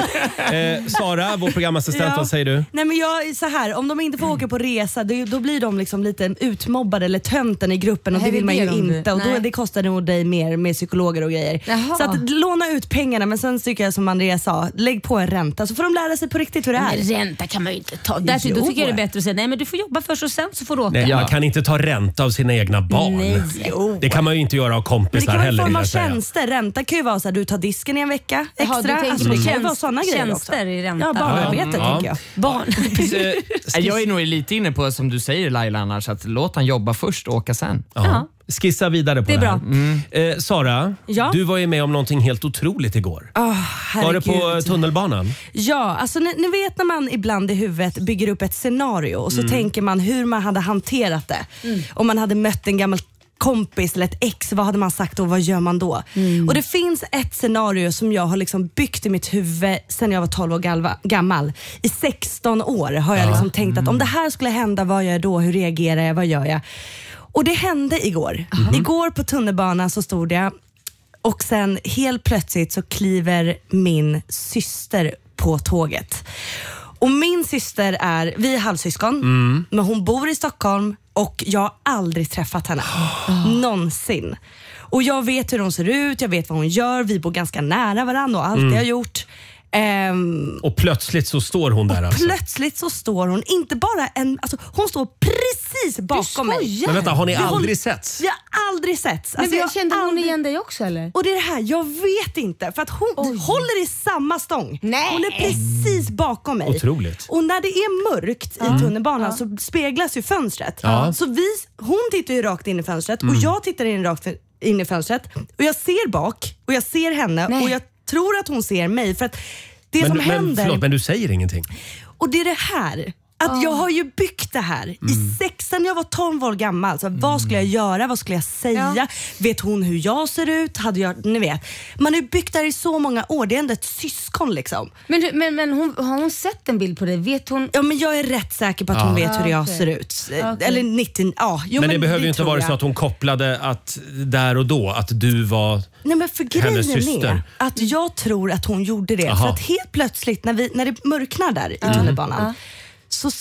råden. Sara, vår programassistent, vad säger du? Nej, men jag så här, om de inte får åka på resa, då blir de liksom lite utmobbade eller tönten i gruppen, och det vill man ju inte. Och då, det kostar nog dig mer med psykologer och grejer. Jaha. Så att låna ut pengarna, men sen tycker jag som Andreas sa, lägg på en ränta så får de lära sig på riktigt hur det är. Men ränta kan man ju inte ta. Då tycker jag det är bättre att säga: nej, men du får jobba först och sen så får du åka. Nej, man kan inte ta ränta av sina egna barn. Nej. Det kan man ju inte göra av kompisar heller. Men det kan vara heller, tjänster. Ränta kan ju vara så här: du tar disken i en vecka extra. Det kan vara såna grejer också. Tjänster i ränta. Ja, barnarbete tänker jag. Barn. Jag är nog lite inne på, som du säger Laila annars, att låt han jobba först och åka sen. Skissa vidare på det här. Sara, du var ju med om någonting helt otroligt igår. Var det på tunnelbanan? Ja, alltså ni vet när man ibland i huvudet bygger upp ett scenario och så tänker man hur man hade hanterat det. Om man hade mött en gammal kompis eller ett ex, vad hade man sagt och vad gör man då? Och det finns ett scenario som jag har liksom byggt i mitt huvud sedan jag var 12 år gammal. I 16 år har jag liksom tänkt att om det här skulle hända, vad gör jag då? Hur reagerar jag? Vad gör jag? Och det hände igår. Igår på tunnelbanan så stod jag, och sen helt plötsligt så kliver min syster på tåget. Och min syster vi är halvsyskon, men hon bor i Stockholm och jag har aldrig träffat henne. Någonsin. Och jag vet hur hon ser ut, jag vet vad hon gör, vi bor ganska nära varandra och allt jag har gjort. Och plötsligt så står hon där alltså. Plötsligt så står hon, inte bara hon står precis bakom mig. Men vänta, har ni aldrig setts? Vi har aldrig setts. Men jag kände hon igen dig också eller? Och det är det här, jag vet inte. För att hon håller i samma stång. Nej. Hon är precis bakom mig. Otroligt. Och när det är mörkt i tunnelbanan så speglas ju fönstret. Så hon tittar ju rakt in i fönstret och jag tittar rakt in i fönstret. Och jag ser bak och jag ser henne och jag tror att hon ser mig, för att det som händer... Förlåt, men du säger ingenting. Och det är det här, att jag har ju byggt det här i 16, jag var 12 år gammal. Så vad skulle jag göra? Vad skulle jag säga? Vet hon hur jag ser ut? Ni vet. Man har ju byggt det här i så många år. Det är ändå ett syskon liksom. Men har hon sett en bild på dig? Vet hon? Ja, men jag är rätt säker på att hon vet hur jag ser ut. Eller 90, men det behöver ju inte vara så att hon kopplade att där och då att du var... Nej, men för grejen syster. är att jag tror att hon gjorde det. För att helt plötsligt när det mörknar där i tunnelbanan så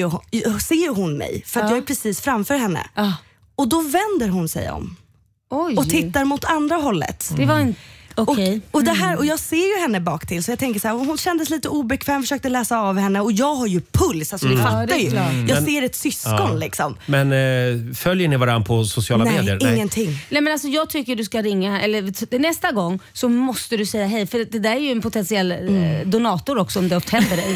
ser hon mig, för att jag är precis framför henne. Och då vänder hon sig om. Oj. Och tittar mot andra hållet. Det var Okej. Och det här, och jag ser ju henne bak till, så jag tänker så här, hon kändes lite obekväm, försökte läsa av henne, och jag har ju puls, alltså ni fattar ju. Jag ser ett syskon liksom. Men följer ni varandra på sociala medier? Nej, ingenting. Nej, men alltså, jag tycker du ska ringa, eller nästa gång så måste du säga hej, för det där är ju en potentiell donator också om det upptänder dig.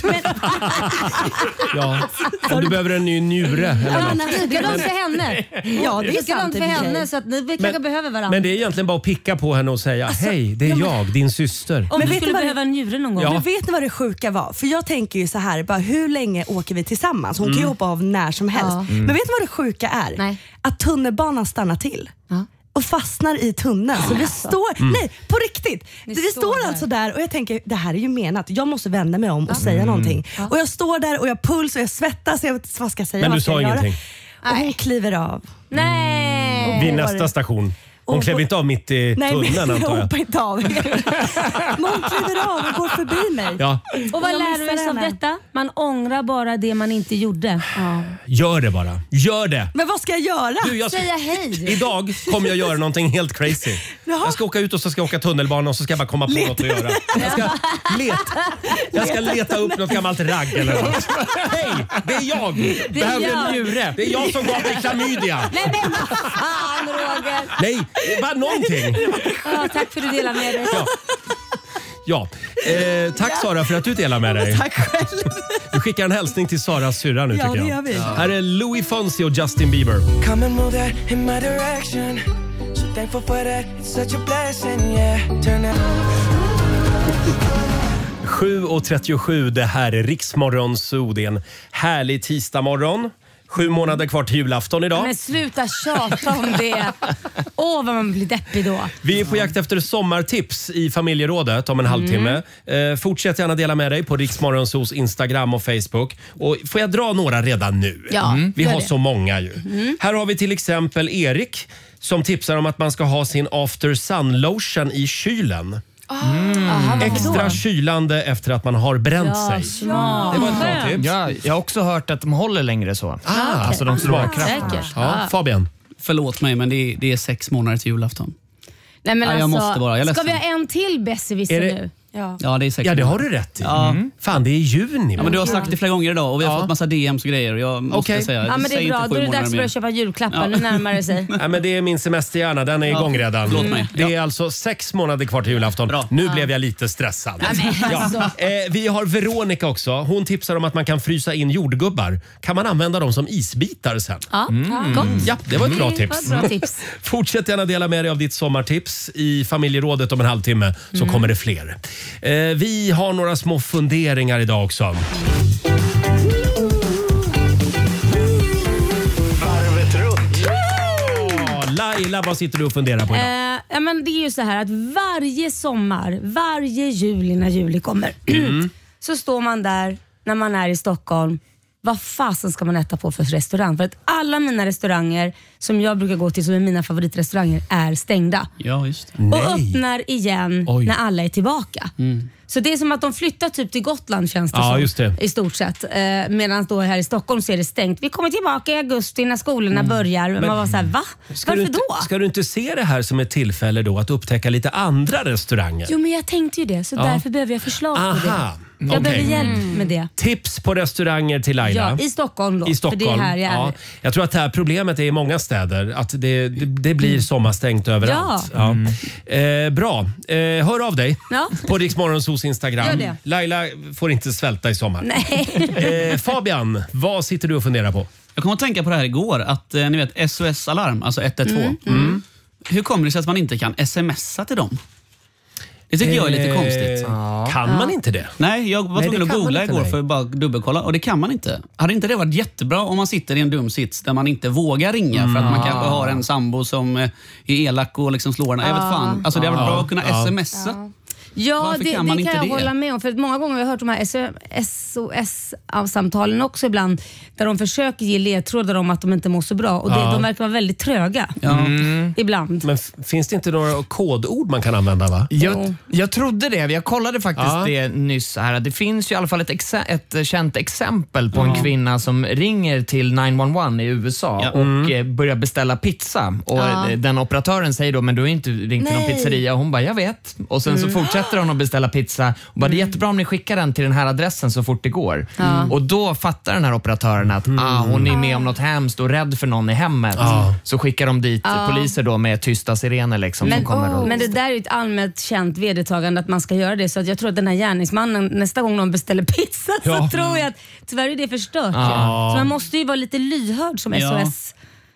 Ja, om du behöver en ny njure eller något. Likadant för henne. Ja, det är Likadant för henne, så att ni kanske behöver varandra. Men det är egentligen bara att picka på henne och säga hej, det är jag, din syster. Om du skulle behöva en njure någon gång. Men vet ni vad det sjuka var? För jag tänker ju så här, bara, hur länge åker vi tillsammans? Hon kan ju hoppa av när som helst. Men vet ni vad det sjuka är? Nej. Att tunnelbanan stannar till. Och fastnar i tunneln. Så vi står, nej på riktigt. Vi står alltså där och jag tänker, det här är ju menat. Jag måste vända mig om och säga någonting. Och jag står där och jag puls och jag svettas. Jag vet inte vad ska jag säga. Men du sa ingenting? Och hon kliver av. Nej. Vid nästa station. Hon klev inte av mitt i tunneln, antar jag. Nej, inte av. Men hon kliver av och går förbi mig. Ja. Och vad lär du dig av detta? Man ångrar bara det man inte gjorde. Gör det bara. Gör det. Men vad ska jag göra? Du, Säga hej. Idag kommer jag göra någonting helt crazy. Jag ska åka ut och så ska jag åka tunnelbana och så ska jag bara komma på något att göra. Jag ska leta upp något gammalt ragg eller något. Hej, det är jag. Behöver en njure. Det är jag som gav dig klamydia. Nej men vad fan, Roger. Nej, bara någonting. Tack för att du delar med dig. Ja. Tack Sara för att du delar med dig. Tack själv. Du skickar en hälsning till Saras syrra nu, tycker jag. Ja, det gör vi. Här är Louis Fonsi och Justin Bieber. Come and move that in my direction. So thankful for that. It's such a blessing, yeah. Turn that 7:37, det här är Riksmorgon Zoo. Det är en härlig tisdagmorgon. 7 månader kvar till julafton idag. Men sluta tjata om det. Vad man blir deppig då. Vi är på jakt efter sommartips i familjerådet om en halvtimme. Fortsätt gärna dela med dig på Riksmorgonsos Instagram och Facebook. Och får jag dra några redan nu? Ja, Vi har det. så många ju. Här har vi till exempel Erik som tipsar om att man ska ha sin After Sun Lotion i kylen. Extra kylande efter att man har bränt sig. Smart. Det var ett bra tips. Ja, jag har också hört att de håller längre så. Alltså de slår kraften. Säkert. Ja, Fabian. Förlåt mig, men det är 6 månader till julafton. Nej, men jag måste bara. Jag är ska ledsen. vi ha en till besserwisser nu? Ja, det är 6 Ja, det månader. har du rätt i. Ja. Fan, det är juni. Ja, men du har sagt det flera gånger idag och vi har fått massa DMs och grejer. Och jag måste säga, Ja, men det är bra. Då är det dags att börja köpa julklappar. Nu närmar det sig. Nej, men det är min semesterhjärna, den är igång redan. Förlåt mig. Det är alltså 6 månader kvar till julafton. Bra. Nu blev jag lite stressad. Alltså. Vi har Veronica också. Hon tipsar om att man kan frysa in jordgubbar. Kan man använda dem som isbitar sen? Ja, gott. Ja, det var ett bra tips. Det var ett bra tips. Fortsätt gärna dela med dig av ditt sommartips i familjerådet om en halvtimme så kommer det fler. Vi har några små funderingar idag också. Varvet runt. Ja, Laila, vad sitter du och funderar på idag? Ja, men det är ju så här att varje sommar, varje jul innan juli kommer så står man där när man är i Stockholm. Vad fasen ska man äta på för restaurang? För att alla mina restauranger som jag brukar gå till, som är mina favoritrestauranger, är stängda. Ja, just det. Och öppnar igen när alla är tillbaka. Så det är som att de flyttar typ till Gotland, känns det som. Just det. I stort sett. Medan då här i Stockholm så är det stängt. Vi kommer tillbaka i augusti när skolorna börjar. Man var så här, va? Varför då? Ska du inte se det här som ett tillfälle då att upptäcka lite andra restauranger? Jo, men jag tänkte ju det. Så därför behöver jag förslag på det. Jag behöver hjälp med det. Tips på restauranger till Laila. Ja, i Stockholm då. I Stockholm. För det är här jag är. Jag tror att det här problemet är i många städer. Att det blir sommarstängt överallt. Ja. Bra. Hör av dig på Riksmorgonsos Instagram. Gör det. Laila får inte svälta i sommar. Nej. Fabian, vad sitter du och funderar på? Jag kom att tänka på det här igår, att ni vet SOS-alarm, alltså 112. Hur kommer det sig att man inte kan smsa till dem? Det tycker jag är lite konstigt. Kan man inte det? Nej, jag var tvungen att googla igår för att bara dubbelkolla och det kan man inte. Hade inte det varit jättebra om man sitter i en dum sits där man inte vågar ringa för att man kanske har en sambo som är elak och liksom slår en? Jag vet fan. Alltså det hade varit bra att kunna smsa. Ja, Varför det kan man inte kan jag det? hålla med om. För att många gånger har jag hört de här SOS-samtalen också ibland, där de försöker ge ledtrådar om att de inte mår så bra. Och de verkar vara väldigt tröga. Ibland. Men finns det inte några kodord man kan använda, va? Jag trodde det. Jag kollade faktiskt det nyss här. Det finns ju i alla fall ett känt exempel på en kvinna som ringer till 911 i USA och börjar beställa pizza. Och den operatören säger då, men du har inte ringt till någon pizzeria. Och hon bara, jag vet. Och sen så fortsätter hon att beställa pizza. Och bara, det är jättebra om ni skickar den till den här adressen så fort det går. Och då fattar den här operatören att hon är med om något hemskt och rädd för någon i hemmet. Så skickar de dit poliser då med tysta sirener liksom. Men det där är ju ett allmänt känt vedertagande att man ska göra det. Så att jag tror att den här gärningsmannen, nästa gång någon beställer pizza så tror jag att tyvärr är det förstört. Så man måste ju vara lite lyhörd som SOS.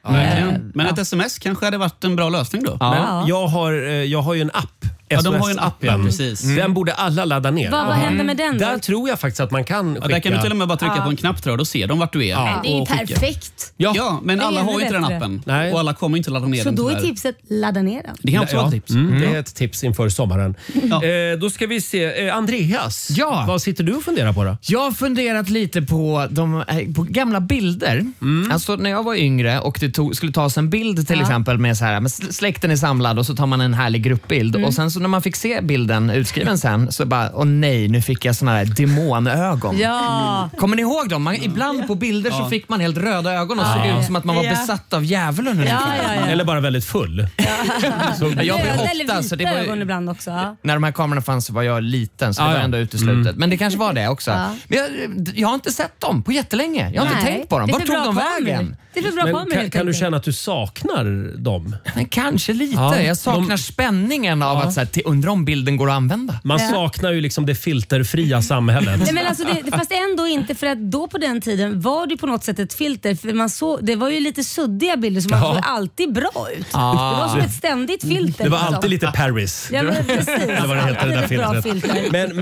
Men ett sms kanske hade varit en bra lösning då. Men jag har ju en app. De har ju en app, precis. Den borde alla ladda ner. Vad händer med den då? Där tror jag faktiskt att man kan skicka. Där kan du till och med bara trycka på en knapp, tror jag. Då ser de vart du är. Det är ju perfekt. Ja, men alla har ju inte den bättre. appen. Nej. Och alla kommer inte ladda ner Så den. då är tyvärr. tipset ladda ner den. Det kan också vara ett tips. Det är ett tips inför sommaren. Då ska vi se. Andreas, vad sitter du och funderar på då? Jag har funderat lite på på gamla bilder. Alltså när jag var yngre och det skulle tas en bild till exempel med så här, men släkten är samlad och så tar man en härlig gruppbild. Och sen så när man fick se bilden utskriven sen så bara, åh nej, nu fick jag såna här demonögon. Ja. Kommer ni ihåg dem? Ibland på bilder så fick man helt röda ögon och såg ut som att man var besatt av djävulen. Eller bara väldigt full. Så jag blev Eller 8 så det var ögon ibland också. när de här kamerorna fanns så var jag liten så det var ändå uteslutet. Men det kanske var det också. Men jag har inte sett dem på jättelänge. Jag har inte tänkt på dem. Vart tog de vägen? Det är för bra kameror. Men kan du känna att du saknar dem? Men kanske lite. Jag saknar spänningen av att så här, undra om bilden går att använda. Man saknar ju liksom det filterfria samhället. Nej, men alltså fast ändå inte, för att då på den tiden var det på något sätt ett filter. För man det var ju lite suddiga bilder som såg alltid bra ut. Det var som ett ständigt filter. Det var alltid lite Paris. Ja, men precis. Eller vad det heter, det där filtret. Filter.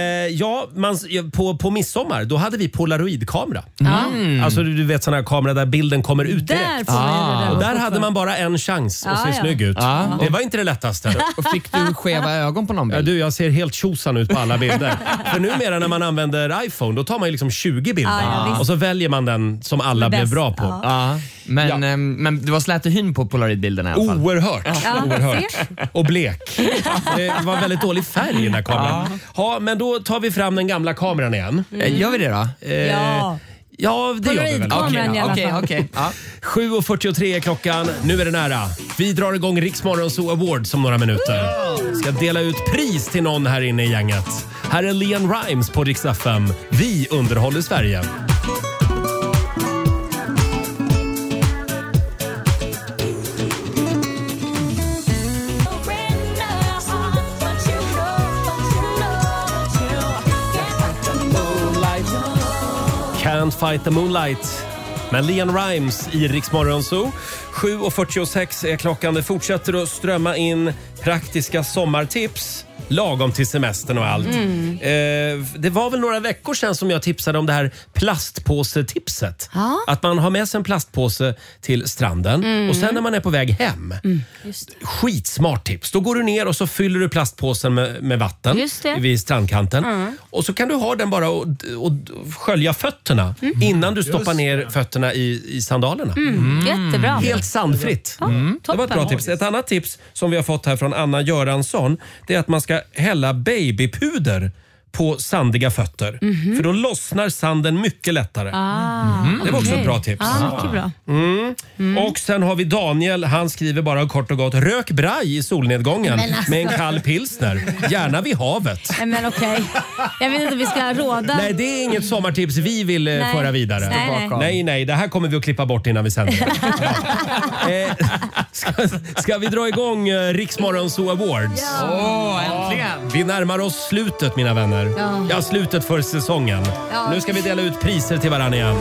Men på midsommar, då hade vi polaroidkamera. Alltså du vet sådana här kameror där bilden kommer ut direkt. Och där hade man bara en chans att se snygg ut. Det var inte det lättaste. Och fick du skeva ögon på någon bild? Jag ser helt tjosan ut på alla bilder. För numera när man använder iPhone, då tar man ju liksom 20 bilder. Och så väljer man den som alla blev bra på. Men det var släta hyn på polaroidbilderna i alla fall. Oerhört. Och blek. Det var väldigt dålig färg i den här kameran. Men då tar vi fram den gamla kameran igen. Gör vi det då? Ja, det gör vi väl. Okej. 7.43 är klockan. Nu är det nära. Vi drar igång Rix Morgon Zoo Awards om några minuter. Ska dela ut pris till någon här inne i gänget. Här är Leon Rimes på Rix FM. Vi underhåller Sverige. Can't fight the moonlight. Men Leon Rimes i Rix Morgon Zoo. 7.46 är klockan. Det fortsätter att strömma in praktiska sommartips. Lagom till semestern och allt. Det var väl några veckor sedan som jag tipsade om det här plastpåsetipset. Att man har med sig en plastpåse till stranden och sen när man är på väg hem. Skitsmart tips. Då går du ner och så fyller du plastpåsen med vatten vid strandkanten. Och så kan du ha den bara och skölja fötterna innan du stoppar ner fötterna i sandalerna. Jättebra. Helt sandfritt. Det var ett bra tips. Ett annat tips som vi har fått här från Anna Göransson, det är att man ska hälla babypuder på sandiga fötter. För då lossnar sanden mycket lättare. Det var också ett bra tips. Mycket bra. Och sen har vi Daniel. Han skriver bara kort och gott: rök braj i solnedgången med en kall pilsner. Gärna vid havet. Men okej. Jag vet inte om vi ska råda. Nej, det är inget sommartips vi vill föra vidare. Nej. Det här kommer vi att klippa bort innan vi sänder. Ska vi dra igång Rix Morgon Zoo Awards? Äntligen! Vi närmar oss slutet, mina vänner. Ja, slutet för säsongen. Nu ska vi dela ut priser till varann igen.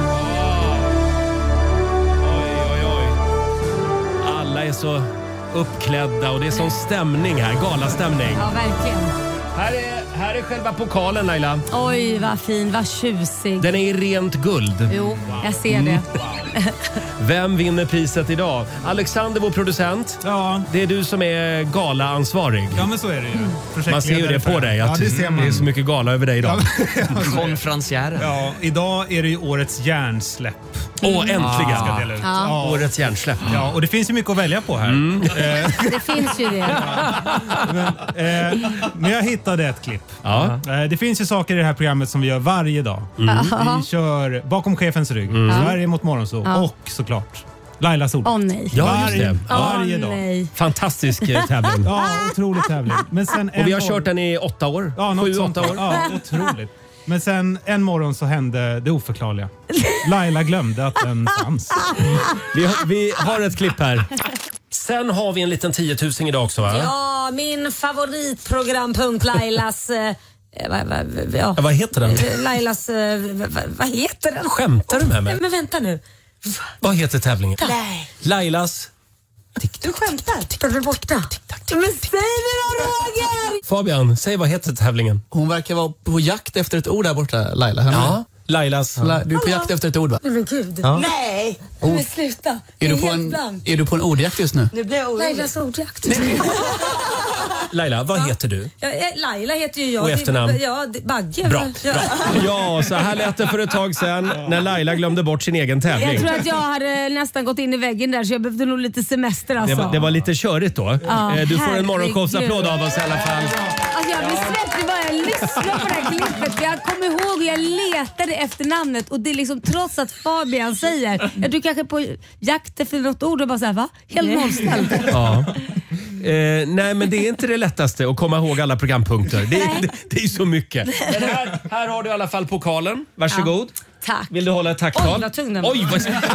Oj. Alla är så uppklädda och det är sån stämning här. Galastämning. Ja, verkligen. Här är själva pokalen, Laila. Oj, vad fin, vad tjusig. Den är i rent guld. Jo, jag ser det. Vem vinner priset idag? Alexander, vår producent. Ja. Det är du som är galaansvarig. Ja, men så är det ju. Man ser ju det på dig. Att det ser man. Det är så mycket gala över dig idag. Konferenciären. Ja, idag är det ju årets hjärnsläpp. Äntligen. Ska dela ut. Ja. Årets hjärnsläpp. Ja, och det finns ju mycket att välja på här. Det finns ju det. Men jag hittade ett klipp. Ja. Det finns ju saker i det här programmet som vi gör varje dag. Vi kör Bakom chefens rygg, Sverige mot Morgonzoo och såklart Lailas ord. Åh nej. Ja, just det. Varje dag. Nej. Fantastisk tävling. Ja, otrolig tävling. Men sen Och vi har kört den i 8 år. Ja, 7-8 år. Ja, otroligt. Men sen en morgon så hände det oförklarliga. Laila glömde att den fanns. Vi har ett klipp här. Sen har vi en liten 10 000 idag också, va? Ja, min favoritprogrampunkt Lailas... Vad heter den? Lailas... vad heter den? Skämtar du med mig? Men vänta nu. Vad heter tävlingen? Nej. Lailas... Du skämtar. Den är borta. Men säg det då, Roger! Fabian, säg vad heter tävlingen? Hon verkar vara på jakt efter ett ord där borta, Laila. Ja, Lailas... Du är på jakt efter ett ord, va? Men gud. Ja. Nej, men sluta. Är du på en ordjakt just nu? Nu blir jag orolig. Lailas ordjakt. Laila, vad heter du? Laila heter ju jag. Och efternamn? Ja, Bagge. Bra. Ja, så här lät det för ett tag sedan när Laila glömde bort sin egen tävling. Jag tror att jag hade nästan gått in i väggen där så jag behövde nog lite semester alltså. Det var lite körigt då. Ja, du får en morgonshowsapplåd av oss i alla fall. Alltså jag blev svettig bara jag lyssnade på det här klippet. Jag kommer ihåg hur jag letade efter namnet och det är liksom trots att Fabian säger att du kanske är på jakt efter något ord och bara såhär va? Helt nollställd. Ja. Nej, men det är inte det lättaste att komma ihåg alla programpunkter. Det är så mycket. Men här har du i alla fall pokalen. Varsågod. Ja. Tack. Vill du hålla ett tacktal? Oj, vad tung den var. Oj,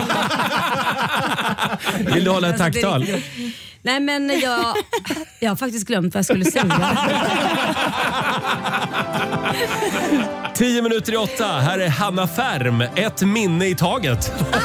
Vill du hålla ett tacktal? Nej, men jag har faktiskt glömt vad jag skulle säga. 7:50. Här är Hanna Färm. Ett minne i taget.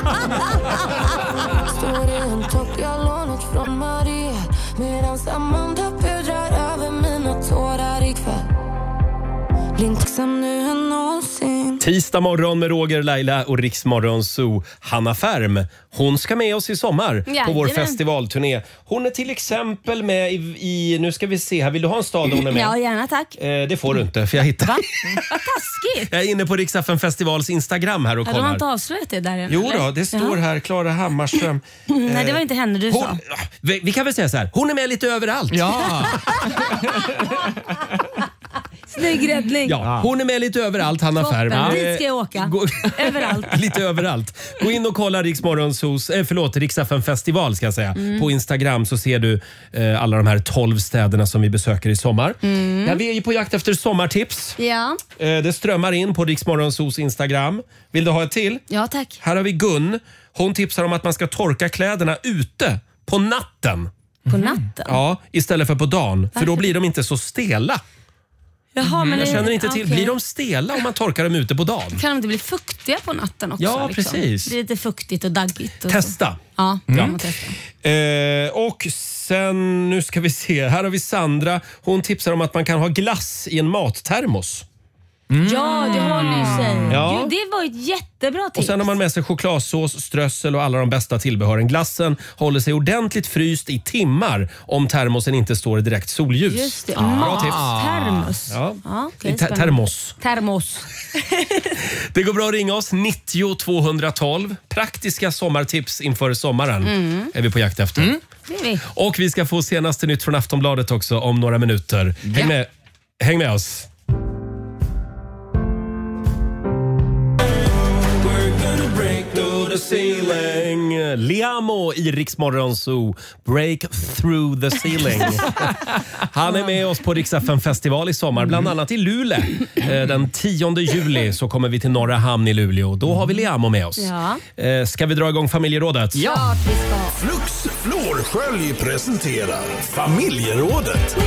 Står i en topp jag lånat från Marie medan Amanda pudrar över mina tårar ikväll. Lintaxam nu än någonsin. Tisdag morgon med Roger, Laila och Riksmorgonzoo. Hanna Färm, hon ska med oss i sommar på vår festivalturné. Hon är till exempel med i nu ska vi se här, vill du ha en stad hon är med? Ja, gärna tack. Det får du inte, för jag hittar. Va? Vad taskigt. Jag är inne på Rix FM Festivals Instagram här och kollar. Du har inte avslöjat det där än? Jo då, det står här Klara Hammarström. Nej, det var inte henne du sa. Vi kan väl säga så här, hon är med lite överallt. Ja. Snygg räddning. Ja, hon är med lite överallt, Hanna Färm. Dit ska jag åka. Överallt. Lite överallt. Gå in och kolla Rix FM Festival ska jag säga. På Instagram så ser du alla de här 12 städerna som vi besöker i sommar. Ja, vi är ju på jakt efter sommartips. Ja. Det strömmar in på Riksmorgonzoos Instagram. Vill du ha ett till? Ja, tack. Här har vi Gun. Hon tipsar om att man ska torka kläderna ute på natten. På natten? Ja, istället för på dagen. För då blir de inte så stela. Jaha, men jag känner inte till. okay. Blir de stela om man torkar dem ute på dagen? Kan de inte bli fuktiga på natten också? Ja, liksom? precis. Det är lite fuktigt och daggigt. Och testa. Så. Ja, testa. Och sen, nu ska vi se. Här har vi Sandra. Hon tipsar om att man kan ha glass i en mattermos. Ja, det har ni ju sagt. Ja. Gud, det var ett jättebra tips. Och sen har man med sig chokladsås, strössel och alla de bästa tillbehören. Glassen håller sig ordentligt fryst i timmar om termosen inte står i direkt solljus. Just det. Bra tips. Termos. Ja. Okay, termos. Det går bra att ringa oss 90 212. Praktiska sommartips inför sommaren är vi på jakt efter. Det är vi. Och vi ska få senaste nytt från Aftonbladet också om några minuter. Häng med oss. Liamo i Riksmorgonzoo, Break through the ceiling. Han är med oss på Rix FM festival i sommar, bland annat i Luleå. Den 10 juli så kommer vi till Norra Hamn i Luleå. Då har vi Liamo med oss. Ja. Ska vi dra igång familjerådet? Ja, vi ska. Flux Florskölj presenterar familjerådet.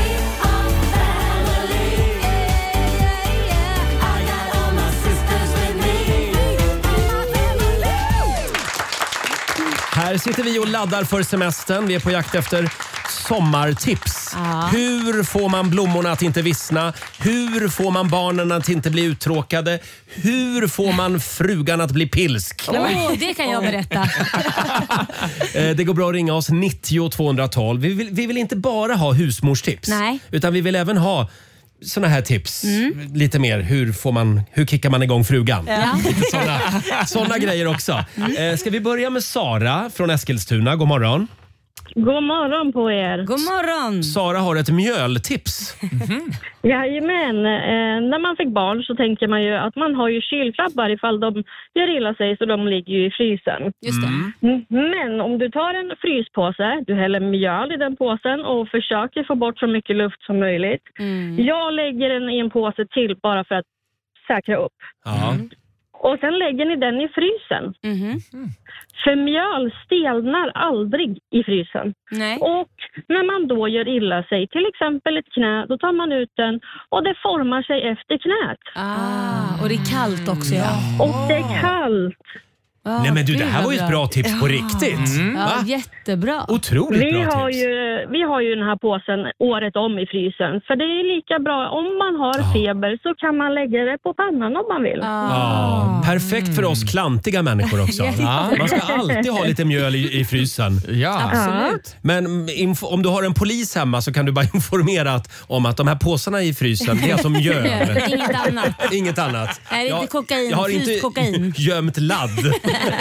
Här sitter vi och laddar för semestern. Vi är på jakt efter sommartips. tips. Hur får man blommorna att inte vissna? Hur får man barnen att inte bli uttråkade? Hur får man frugan att bli pilsk? Det kan jag berätta. Det går bra att ringa oss 90 212. Vi vill inte bara ha husmorstips. Nej. Utan vi vill även ha såna här tips. Lite mer. Hur kickar man igång frugan? Såna grejer också. Ska vi börja med Sara från Eskilstuna? God morgon. God morgon på er. God morgon. Sara har ett mjöltips. Jajamän. När man fick barn så tänker man ju att man har ju kylkrabbar ifall de gör illa sig, så de ligger ju i frysen. Just det. Men om du tar en fryspåse, du häller mjöl i den påsen och försöker få bort så mycket luft som möjligt. Jag lägger den i en påse till bara för att säkra upp. Och sen lägger ni den i frysen. För mjöl stelnar aldrig i frysen. Nej. Och när man då gör illa sig, till exempel ett knä, då tar man ut den och det formar sig efter knät. Och det är kallt också. Och det är kallt. Nej men du, det här var ju ett bra tips på riktigt. Jättebra. Otroligt bra tips. Vi har ju den här påsen året om i frysen. För det är lika bra, om man har feber så kan man lägga det på pannan om man vill. Perfekt för oss klantiga människor också. Man ska alltid ha lite mjöl i frysen. Absolut. Men om du har en polis hemma så kan du bara informera om att de här påsarna i frysen, det är alltså mjöl. Inget annat. Nej, det är inte kokain. Jag har inte kokain. gömt ladd.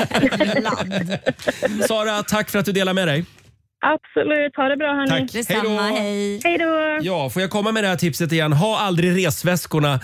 Sara, tack för att du delar med dig. Absolut, ha det bra hörni. Tack. Detsamma, hej. Hej då. Ja, får jag komma med det här tipset igen? Ha aldrig resväskorna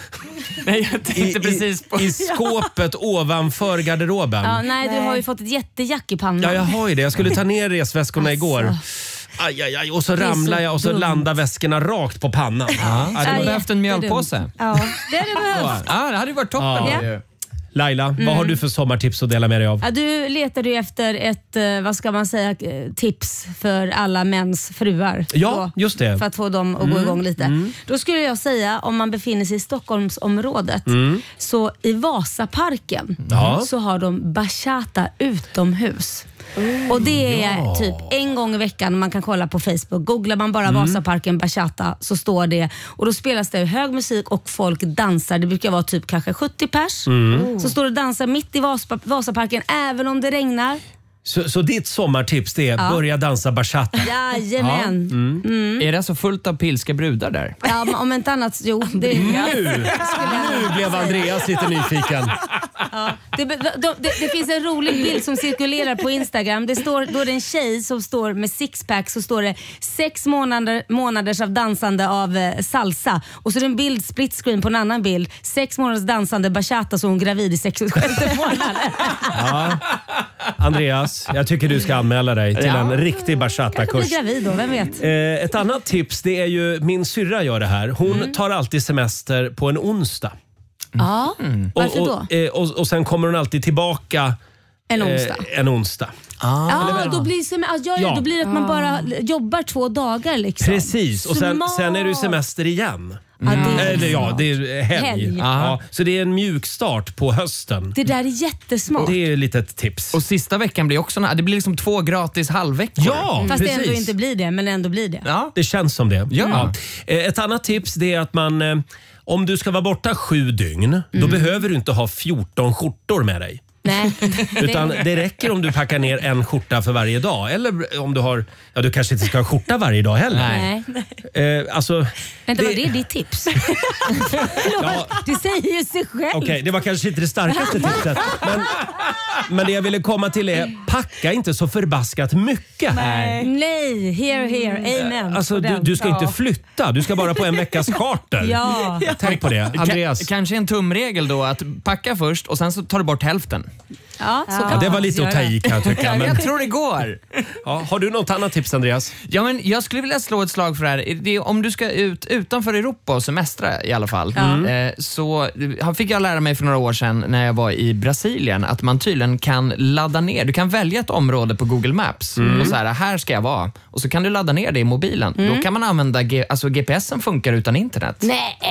i skåpet ovanför garderoben. Nej, du har ju fått ett jättejack i pannan. Ja, jag har ju det. Jag skulle ta ner resväskorna igår. Aj, och så ramlar jag och så landar väskorna rakt på pannan. Hade du behövt en mjölpåse? Ja, det hade behövt. Ja, det hade ju varit toppen. Laila, vad har du för sommartips att dela med dig av? Ja, du letade ju efter ett, vad ska man säga, tips för alla mäns fruar. Ja, just det. För att få dem att gå igång lite. Då skulle jag säga, om man befinner sig i Stockholmsområdet, så i Vasaparken så har de bachata utomhus. Och det är typ en gång i veckan man kan kolla på Facebook. Googlar man bara Vasaparken bachata så står det. Och då spelas det hög musik och folk dansar. Det brukar vara typ kanske 70 pers. Så står det och dansar mitt i Vasaparken även om det regnar. Så ditt sommartips det är att börja dansa bachata? Jajamän. Är det så fullt av pilska brudar där? Ja, om inte annat, jo. Nu blev Andreas lite nyfiken. Det finns en rolig bild som cirkulerar på Instagram. Då är det en tjej som står med sixpack, så står det 6 månaders av dansande av salsa. Och så är det en bild, split screen på en annan bild. 6 månaders dansande bachata, så hon är gravid i 6:e månaden. Andreas, jag tycker du ska anmäla dig till en riktig bachata-kurs. Kanske blir gravid då, vem vet? Ett annat tips, det är ju, min syrra gör det här. Hon tar alltid semester på en onsdag. Ja, varför då? Och sen kommer hon alltid tillbaka en onsdag. Då blir det att man bara jobbar 2 dagar liksom. Precis, och sen är det semester igen. Det är helg. Så det är en mjuk start på hösten. Det där är jättesmart. Det är lite ett tips. Och sista veckan blir också, det blir liksom 2 gratis halvveckor. Ja, fast precis. det ändå inte blir det, men ändå blir det. Ja, det känns som det. Ett annat tips, det är att man, om du ska vara borta 7 dygn, då behöver du inte ha 14 skjortor med dig. Nej. Utan det räcker om du packar ner en skjorta för varje dag. Eller om du har, du kanske inte ska ha skjorta varje dag heller. Nej. Vänta, var det ditt tips? Du säger ju sig själv. Okej, det var kanske inte det starkaste tipset. Men det jag ville komma till är, packa inte så förbaskat mycket. Nej, here, amen. Alltså du ska inte flytta, du ska bara på en veckas charter. Ja. Tänk på det, Andreas. Kanske en tumregel då, att packa först och sen så tar du bort hälften. Ja, det var lite att ta i, kan jag tycka. Men... Jag tror det går. Har du något annat tips, Andreas? Ja, men jag skulle vilja slå ett slag för det här. Det är, om du ska ut utanför Europa och semestra i alla fall, så fick jag lära mig för några år sedan när jag var i Brasilien att man tydligen kan ladda ner. Du kan välja ett område på Google Maps och så här ska jag vara. Och så kan du ladda ner det i mobilen. Då kan man använda, GPSen funkar utan internet. Nej.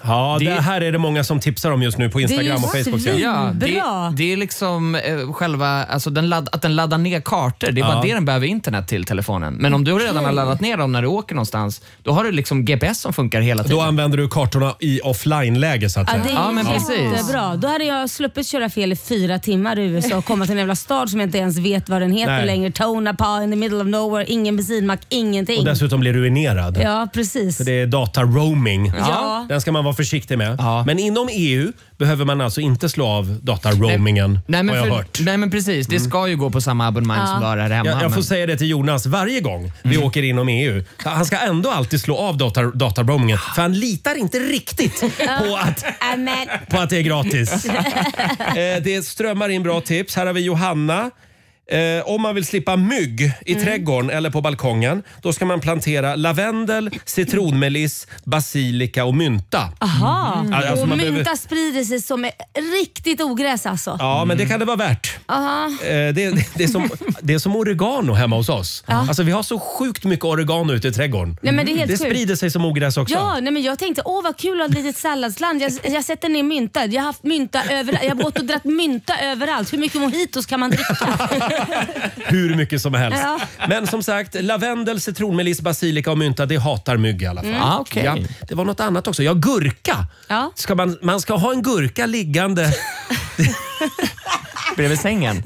Ja, det här är det många som tipsar om just nu på Instagram och Facebook. Det är liksom själva, alltså att den laddar ner kartor. Det är bara det den behöver internet till telefonen. Men om du redan har laddat ner dem när du åker någonstans, då har du liksom GPS som funkar hela tiden. Då använder du kartorna i offline-läge så att säga. Ja, men precis. Bra. Då hade jag sluppit köra fel i 4 timmar i USA och komma till en jävla stad som jag inte ens vet vad den heter längre. Tonopah in the middle of nowhere, ingen bensinmack, ingenting. Och dessutom blir ruinerad. Ja, precis. För det är data-roaming. Ja. Den ska man vara försiktig med. Ja. Men inom EU behöver man alltså inte slå av data-roamingen. Nej, men precis. Det ska ju gå på samma abonnemang som du har här hemma. Jag får säga det till Jonas varje gång vi åker inom EU. Han ska ändå alltid slå av data-roamingen. För han litar inte riktigt på att det är gratis. Det strömmar in bra tips. Här har vi Johanna. Om man vill slippa mygg i trädgården eller på balkongen, då ska man plantera lavendel, citronmeliss, basilika och mynta. Aha. Alltså och man mynta sprider sig som riktigt ogräs alltså. Ja, men det kan det vara värt. Det är som oregano hemma hos oss. Alltså vi har så sjukt mycket oregano ute i trädgården. Nej, men det är helt sjukt. Sprider sig som ogräs också. Ja, nej, men jag tänkte, vad kul att ha ett litet salladsland. Jag sätter ner mynta. Jag har haft mynta överallt. Jag har gått och dratt mynta överallt. Hur mycket mojitos kan man dricka? Hur mycket som helst. Men som sagt, lavendel, citronmeliss, basilika och mynta, det hatar mygg i alla fall. Ja, det var något annat också. Ja, gurka. Man ska ha en gurka liggande bredvid sängen.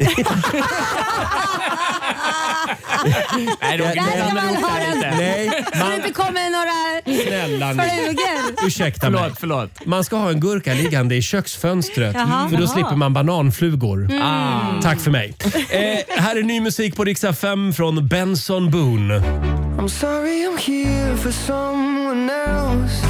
Nej, då kan man ha den. Nej, så det inte kommer några flugor. Ursäkta mig. Förlåt. Man ska ha en gurka liggande i köksfönstret. För då slipper man bananflugor. Tack för mig. Här är ny musik på Rix FM från Benson Boone. I'm sorry I'm here for someone else.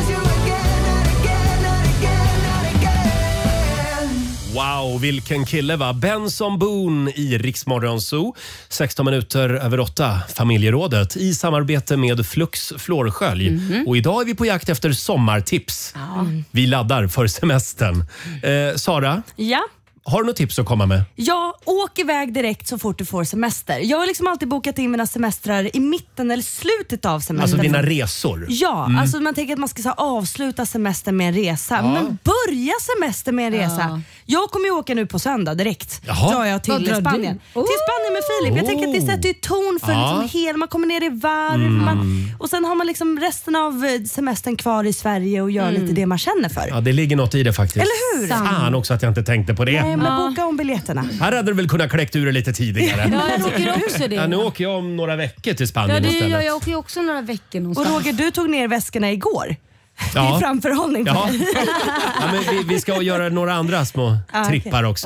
Wow, vilken kille va? Benson Boone i Rix Morgon Zoo. 16 minuter över 8, familjerådet i samarbete med Flux Flårskölj. Och idag är vi på jakt efter sommartips. Vi laddar för semestern. Sara? Ja? Har du något tips att komma med? Ja, åk iväg direkt så fort du får semester. Jag har liksom alltid bokat in mina semestrar i mitten eller slutet av semestern. Alltså dina resor? Ja, alltså man tänker att man ska avsluta semestern med en resa. Men börja semester med en resa. Jag kommer ju åka nu på söndag direkt. Drar jag till Spanien. Till Spanien med Filip. Jag tänker att det sätter ju ton för liksom man kommer ner i varv. Och sen har man liksom resten av semestern kvar i Sverige och gör lite det man känner för. Ja, det ligger något i det faktiskt. Eller hur? Fan också att jag inte tänkte på det. Nej, men boka om biljetterna. Här hade du väl kunnat kläckt ur det lite tidigare. Ja, jag åker också det. Ja, nu åker jag om några veckor till Spanien istället. istället. Jag åker ju också några veckor någonstans. Och Roger, du tog ner väskorna igår. Ja. I framförhållning på det. Men vi ska göra några andra små trippar också.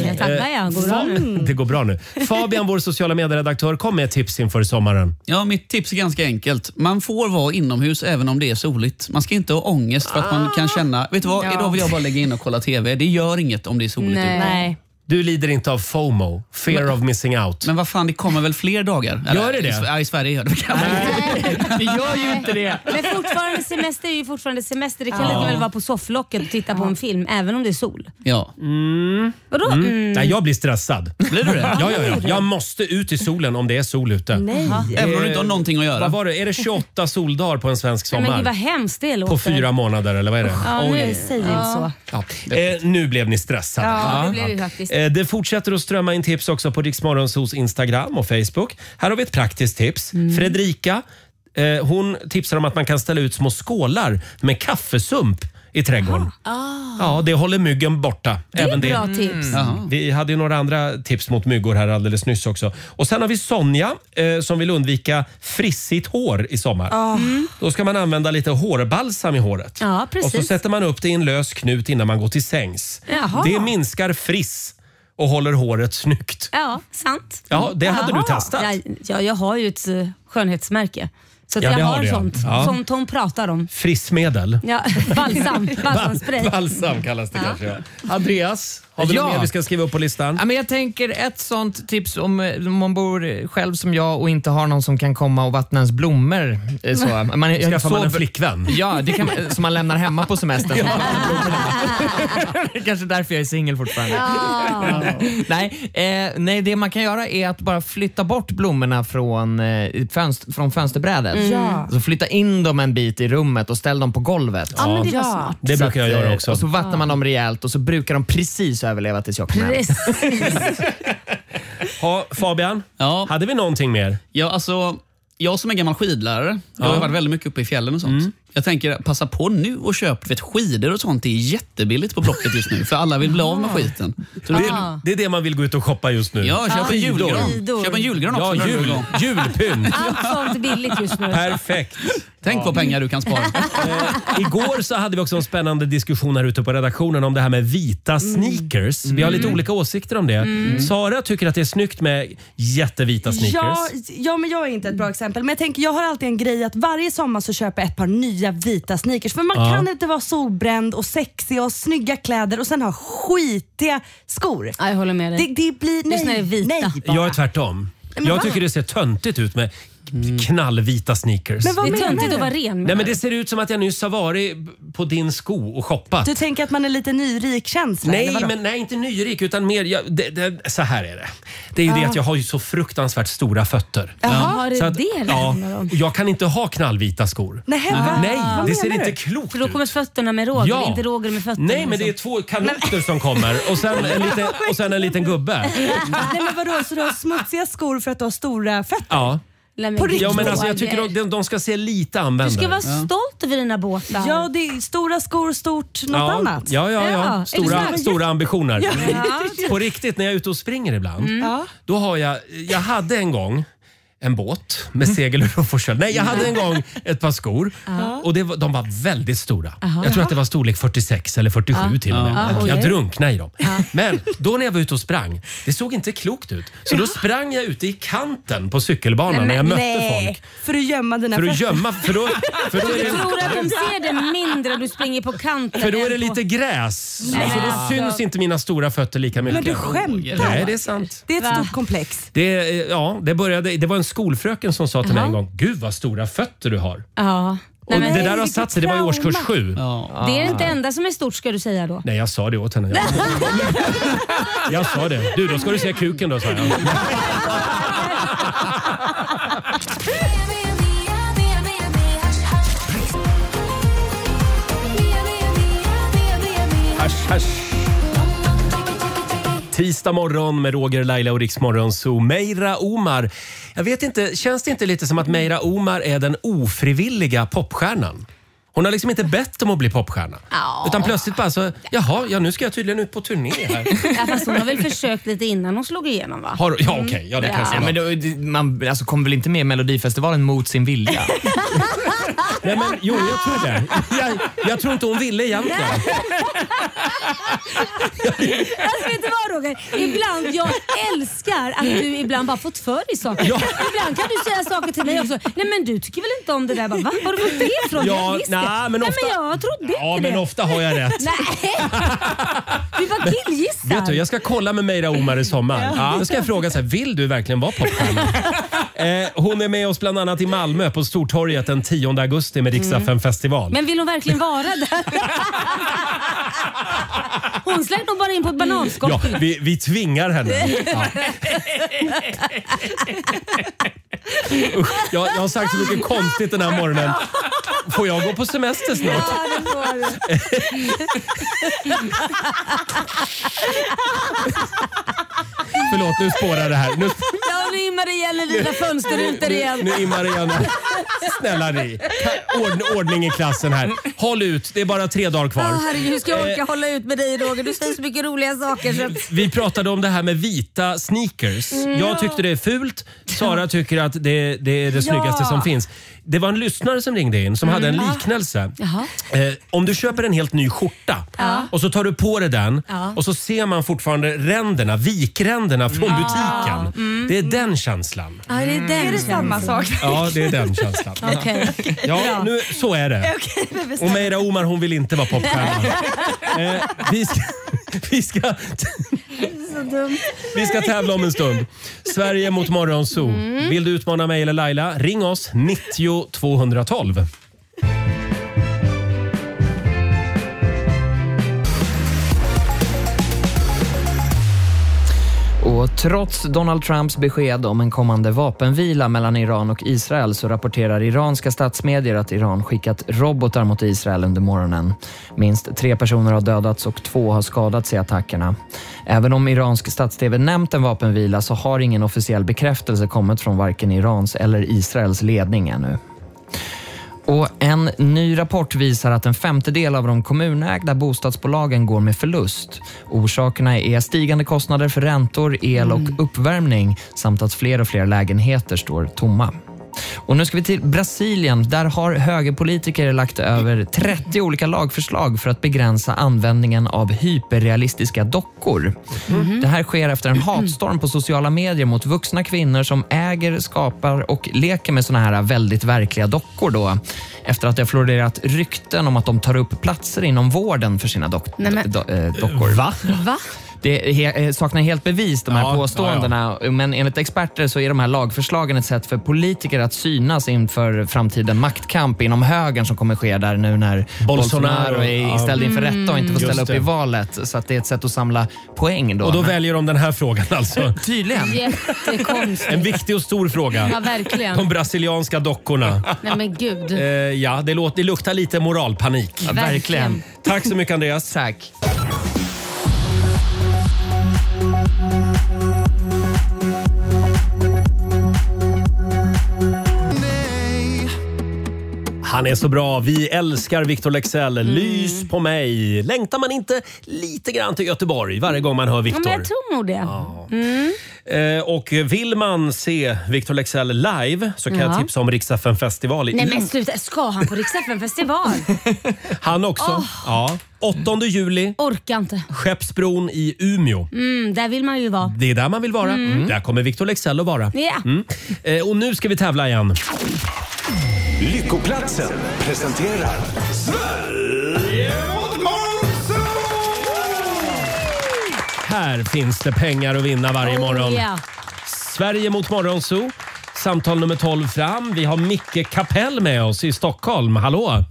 Det går bra nu. Fabian, vår sociala medieredaktör, kom med ett tips inför sommaren. Ja, mitt tips är ganska enkelt. Man får vara inomhus även om det är soligt. Man ska inte ha ångest för att man kan känna, vet du vad, idag vill jag bara lägga in och kolla TV. Det gör inget om det är soligt. Nej. Du lider inte av FOMO, fear of missing out. Men vad fan, det kommer väl fler dagar? Gör det det? Ja, i Sverige gör det. Det gör ju inte det. Men fortfarande semester är ju fortfarande semester. Det kan lika väl vara på sofflocket och titta på en film, även om det är sol. Ja. Vadå? Nej, jag blir stressad. Blir du det? Ja. Jag måste ut i solen om det är sol ute. Nej. Även om du inte har någonting att göra. Vad var det? Är det 28 soldagar på en svensk sommar? Men det var hemskt det låter. På 4 månader, eller vad är det? Ja, nu säger så. Ja. Nu blev ni stressade. Ja, det blev vi faktiskt. Det fortsätter att strömma in tips också på Rix Morgonzoos Instagram och Facebook. Här har vi ett praktiskt tips. Fredrika, hon tipsar om att man kan ställa ut små skålar med kaffesump i trädgården. Ja, det håller myggen borta. Det är bra tips. Vi hade ju några andra tips mot myggor här alldeles nyss också. Och sen har vi Sonja som vill undvika frissigt hår i sommar. Då ska man använda lite hårbalsam i håret. Ja, precis. Och så sätter man upp det i en lös knut innan man går till sängs. Jaha. Det minskar friss och håller håret snyggt. Ja, sant. Ja, det hade du testat. Ja, jag har ju ett skönhetsmärke. Så att Ja, jag det har har du, ja. sånt Ja. som Tom pratar om. Frissmedel. Ja, balsamspray. Balsam kallas det kanske. Ja. Andreas, Har vi något mer vi ska skriva upp på listan? Ja, men jag tänker ett sånt tips om man bor själv som jag och inte har någon som kan komma och vattna ens blommor. Skaffar man en flickvän? Ja, det kan, som man lämnar hemma på semestern. Kanske därför jag är singel fortfarande. Nej, det man kan göra är att bara flytta bort blommorna från fönsterbrädet. Så flytta in dem en bit i rummet och ställ dem på golvet. Ja, men det var smart. Det brukar jag göra också. Och så vattnar man dem rejält och så brukar de precis överleva tills jag kommer hem. Fabian, hade vi någonting mer? Ja, alltså, jag som är gammal skidlärare, jag har varit väldigt mycket uppe i fjällen och sånt. Jag tänker passa på nu och köpa skidor och sånt. Det är jättebilligt på Blocket just nu för alla vill bli av med skiten. Så det är det man vill gå ut och shoppa just nu. Ja, köp en julgran. Köp en julgran också. Ja, julpynt. Allt sånt är billigt just nu. Perfekt. Tänk på pengar du kan spara. Igår så hade vi också en spännande diskussion här ute på redaktionen om det här med vita sneakers. Vi har lite olika åsikter om det. Sara tycker att det är snyggt med jättevita sneakers. Ja, men jag är inte ett bra exempel. Men jag tänker, jag har alltid en grej att varje sommar så köper jag ett par nya vita sneakers. För man kan inte vara solbränd och sexig och snygga kläder och sen ha skitiga skor. Ja, jag håller med dig. Det blir just när det är vita. Jag är tvärtom. Jag tycker det ser töntigt ut med knallvita sneakers. Men vad det är töntigt att vara ren. Nej, men det ser ut som att jag nyss har varit på din sko och shoppat. Du tänker att man är lite nyrik känsla? Nej, inte nyrik utan mer... så här är det. Det är ju det att jag har ju så fruktansvärt stora fötter. Jaha, så att, jag kan inte ha knallvita skor. Nej, det ser inte klokt ut. För då kommer fötterna med Roger, inte Roger med fötterna. Nej, men det är 2 kanoter som kommer och sen en liten gubbe. Nej, men vadå? Så du har smutsiga skor för att du har stora fötter? Ja. På riktigt. Ja, men alltså, jag tycker att de ska se lite använda. Du ska vara stolt över dina båtar. Ja, det är stora skor, stort något annat. Ja. Stora ambitioner. På riktigt, när jag är ute och springer ibland, då har jag hade en gång en båt med segel och forsel. Nej, jag hade en gång ett par skor och de var väldigt stora. Jag tror att det var storlek 46 eller 47 till och med. Jag drunknade i dem. Men då när jag var ute och sprang, det såg inte klokt ut. Så då sprang jag ute i kanten på cykelbanan när jag mötte folk. För att gömma dina fötter. För då är det... Jag tror att de ser det mindre, du springer på kanten. För då är det lite gräs. Så då syns inte mina stora fötter lika mycket. Men du skämtar. Nej, det är sant. Det är ett stort komplex. Det var en skolfröken som sa till mig en gång, gud vad stora fötter du har. Ja. Och det där har satt sig, det var i årskurs 7. Ja. Det är inte enda som är stort, ska du säga då. Nej, jag sa det åt henne. Jag sa det. Du, då ska du se kuken då, sa jag. Hasch. Tisdag morgon med Roger, Laila och Riksmorgon. Så Meira Omar. Jag vet inte, känns det inte lite som att Meira Omar är den ofrivilliga popstjärnan? Hon har liksom inte bett om att bli popstjärna. Utan plötsligt bara så, nu ska jag tydligen ut på turné här. Ja, fast hon har väl försökt lite innan hon slog igenom, va? Okej. Ja, det kanske var. Men man kommer väl inte med i Melodifestivalen mot sin vilja? Nej, men jag tror det. Jag tror inte hon ville egentligen. Alltså, vet du vad, Roger? Ibland, jag älskar att du ibland bara fått för dig saker. Ja. Ibland kan du säga saker till mig också. Nej, men du tycker väl inte om det där? Bara, va? Har du fått det ifrån? Ja, men ofta... men jag trodde inte det. Ja, men ofta har jag rätt. Nej, du bara killgissar. Vet du, jag ska kolla med Meira Omar i sommar. Då ska jag fråga så här, vill du verkligen vara popstjärna? Hon är med oss bland annat i Malmö på Stortorget den 10 augusti med Rix FM festival. Men vill hon verkligen vara där? Hon släppte nog bara in på ett bananskott. Ja, vi tvingar henne. Ja. Jag har sagt så mycket konstigt den här morgonen. Får jag gå på semester snart? Ja, det får du. Förlåt, nu spårar det här. Nu immar det igen i dina fönsterrutor igen. Nu immar det igen. Snälla ni. Ordning i klassen här. Håll ut, det är bara 3 dagar kvar. Herregud, hur ska jag orka hålla ut med dig, Roger? Du säger så mycket roliga saker. Så... Vi pratade om det här med vita sneakers. Jag tyckte det är fult. Sara tycker att det är det snyggaste som finns. Det var en lyssnare som ringde in som hade en liknelse. Om du köper en helt ny skjorta och så tar du på dig den och så ser man fortfarande ränderna, vikränderna från butiken. Det är den känslan. Ja, det är den. Är det samma sak? Ja, det är den känslan. Okej. Ja, nu, så är det. Och Meira Omar, hon vill inte vara popstjärna. Vi ska tävla om en stund. Sverige mot Morgonzoo. Vill du utmana mig eller Laila? Ring oss 90 212. Och trots Donald Trumps besked om en kommande vapenvila mellan Iran och Israel så rapporterar iranska statsmedier att Iran skickat robotar mot Israel under morgonen. Minst 3 personer har dödats och 2 har skadats i attackerna. Även om iransk stats-TV nämnt en vapenvila så har ingen officiell bekräftelse kommit från varken Irans eller Israels ledning ännu. Och en ny rapport visar att en 1/5 av de kommunägda bostadsbolagen går med förlust. Orsakerna är stigande kostnader för räntor, el och uppvärmning samt att fler och fler lägenheter står tomma. Och nu ska vi till Brasilien. Där har högerpolitiker lagt över 30 olika lagförslag för att begränsa användningen av hyperrealistiska dockor. Det här sker efter en hatstorm på sociala medier mot vuxna kvinnor som äger, skapar och leker med såna här väldigt verkliga dockor då. Efter att det har florerat rykten om att de tar upp platser inom vården för sina dockor. Va? Det saknar helt bevis, de här påståendena. Men enligt experter så är de här lagförslagen ett sätt för politiker att synas inför framtiden maktkamp inom högern som kommer ske där nu när Bolsonaro är ställd inför rätta och inte får ställa upp i valet. Så att det är ett sätt att samla poäng då. Och då väljer de den här frågan alltså. Tydligen. Jättekonstigt. En viktig och stor fråga. Ja, verkligen. De brasilianska dockorna. Nej men gud. Ja, det luktar lite moralpanik. Ja, verkligen. Tack så mycket Andreas. Tack. Han är så bra. Vi älskar Victor Leksell. Lys på mig. Längtar man inte lite grann till Göteborg varje gång man hör Victor? Ja, men jag tror nog det. Och vill man se Victor Leksell live så kan jag tipsa om Rix FM festival. Nej men sluta, ska han på Rix FM festival? Han också. Ja. 8 juli. Orkar inte. Skeppsbron i Umeå. Där vill man ju vara. Det är där man vill vara. Där kommer Victor Leksell att vara. Och nu ska vi tävla igen. Lyckoplatsen presenterar Sverige mot Morgonzoo! Här finns det pengar att vinna varje morgon. Yeah. Sverige mot Morgonzoo. Samtal nummer 12 fram. Vi har Micke Kapell med oss i Stockholm. Hallå!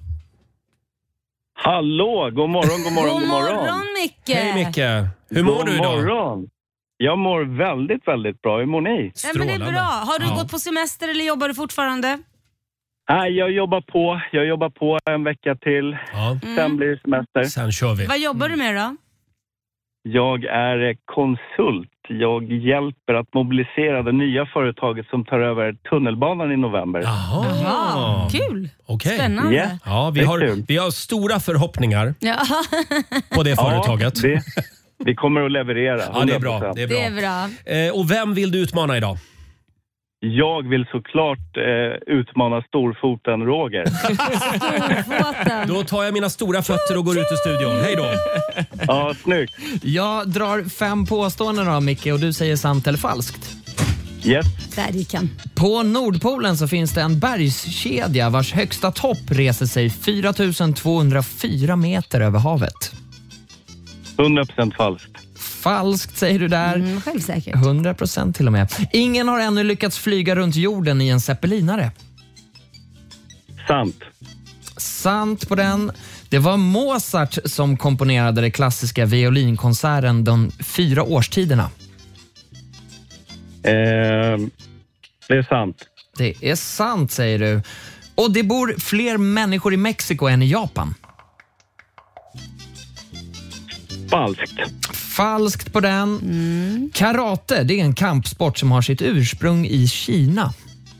Hallå, god morgon, god morgon, god morgon. God morgon Micke! Hej Micke! Hur mår du idag? God morgon. Jag mår väldigt, väldigt bra. Hur mår ni? Ja, men det är bra. Har du gått på semester eller jobbar du fortfarande? Nej, jag jobbar på en vecka till. Sen blir det semester. Sen kör vi. Vad jobbar du med då? Jag är konsult. Jag hjälper att mobilisera det nya företaget som tar över tunnelbanan i november. Jaha, kul. Okay. Spännande. Yeah. Ja, vi har stora förhoppningar på det företaget. Vi kommer att leverera. 100%. Ja, det är bra. Och vem vill du utmana idag? Jag vill såklart utmana storfoten Roger. Storfoten. Då tar jag mina stora fötter och går ut ur studion. Hej då. Ja, snyggt. Jag drar 5 påståenden av Micke och du säger sant eller falskt. Yes. Där gick han. På Nordpolen så finns det en bergskedja vars högsta topp reser sig 4204 meter över havet. 100% falskt. Falskt säger du där. Självsäkert. 100% till och med. Ingen har ännu lyckats flyga runt jorden i en zeppelinare. Sant. Sant på den. Det var Mozart som komponerade det klassiska violinkonserten de 4 årstiderna. Det är sant. Det är sant säger du. Och det bor fler människor i Mexiko än i Japan. Falskt. Falskt på den. Karate, det är en kampsport som har sitt ursprung i Kina.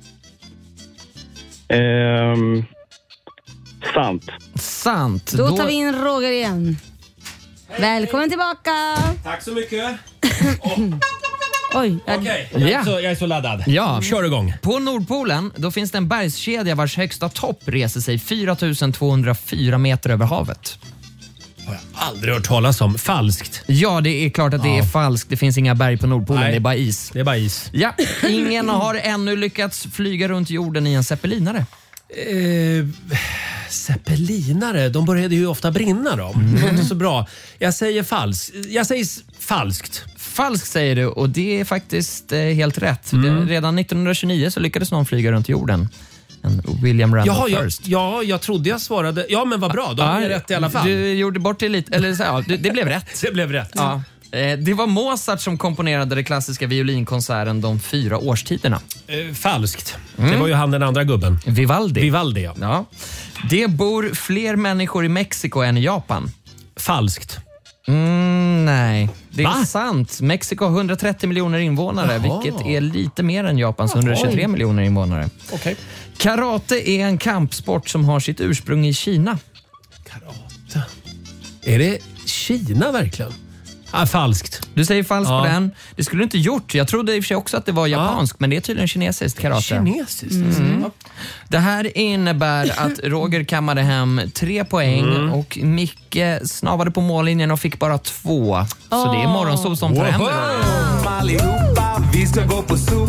Sant. Sant. Då tar vi in Roger igen. Välkommen tillbaka. Tack så mycket. Oj. Okej, jag är så laddad. Ja. Kör igång. På Nordpolen då finns det en bergskedja vars högsta topp reser sig 4204 meter över havet. Har jag aldrig hört talas om. Falskt. Ja, det är klart att det är falskt. Det finns inga berg på Nordpolen, det är bara is. Det är bara is. Ja, ingen har ännu lyckats flyga runt jorden i en zeppelinare. Zeppelinare, de började ju ofta brinna då. Det var inte så bra. Jag säger falskt. Falskt säger du, och det är faktiskt helt rätt. Redan 1929 så lyckades någon flyga runt jorden. William Randolph Hearst. Jag trodde jag svarade. Ja, men vad bra. Då har jag rätt i alla fall. Du gjorde bort det lite. Eller så, ja, det blev rätt. Det blev rätt. Ja. Det var Mozart som komponerade det klassiska violinkonserten De 4 årstiderna. Falskt. Det var ju han den andra gubben. Vivaldi, ja. Ja. Det bor fler människor i Mexiko än i Japan. Falskt. Nej, det är sant. Mexiko har 130 miljoner invånare, vilket är lite mer än Japans 123 miljoner invånare. Okay. Karate är en kampsport som har sitt ursprung i Kina. Karate. Är det Kina verkligen? Falskt. Du säger falskt på den. Det skulle du inte gjort. Jag trodde i och för sig också att det var japanskt, men det är tydligen kinesiskt karate. Kinesiskt? Det här innebär att Roger kammade hem 3 poäng och Micke snavade på mållinjen och fick bara 2. Så det är Morgonsol som tar hem det. Allihopa, vi ska gå på zoo.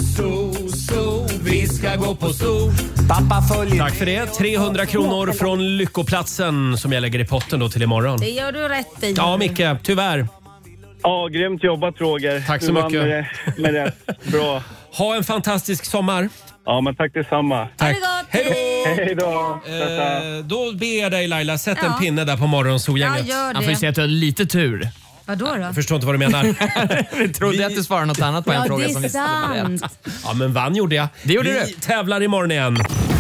Vi ska gå på zoo. Pappa följer. Tack för det. 300 kronor från Lyckoplatsen som jag lägger i potten då till imorgon. Det gör du rätt i. Ja, Micke, tyvärr. Ja, grymt jobbat Roger. Tack så mycket. Med det. Bra. Ha en fantastisk sommar. Ja, men tack detsamma. Tack. Hej då! Hej då! Då ber jag dig Laila, sätt en pinne där på morgonsolgänget. Ja, gör det. Han får ju säga att du har lite tur. Vadå då? Jag förstår inte vad du menar. Vi trodde att du svarade något annat på en fråga som vi sant. Ja, men vann gjorde jag. Det gjorde vi tävlar imorgon igen.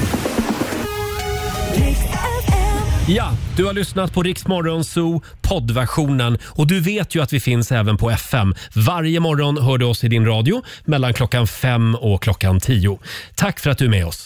Ja, du har lyssnat på Rix Morgon Zoo poddversionen och du vet ju att vi finns även på FM. Varje morgon hör du oss i din radio mellan klockan 5 och klockan 10. Tack för att du är med oss.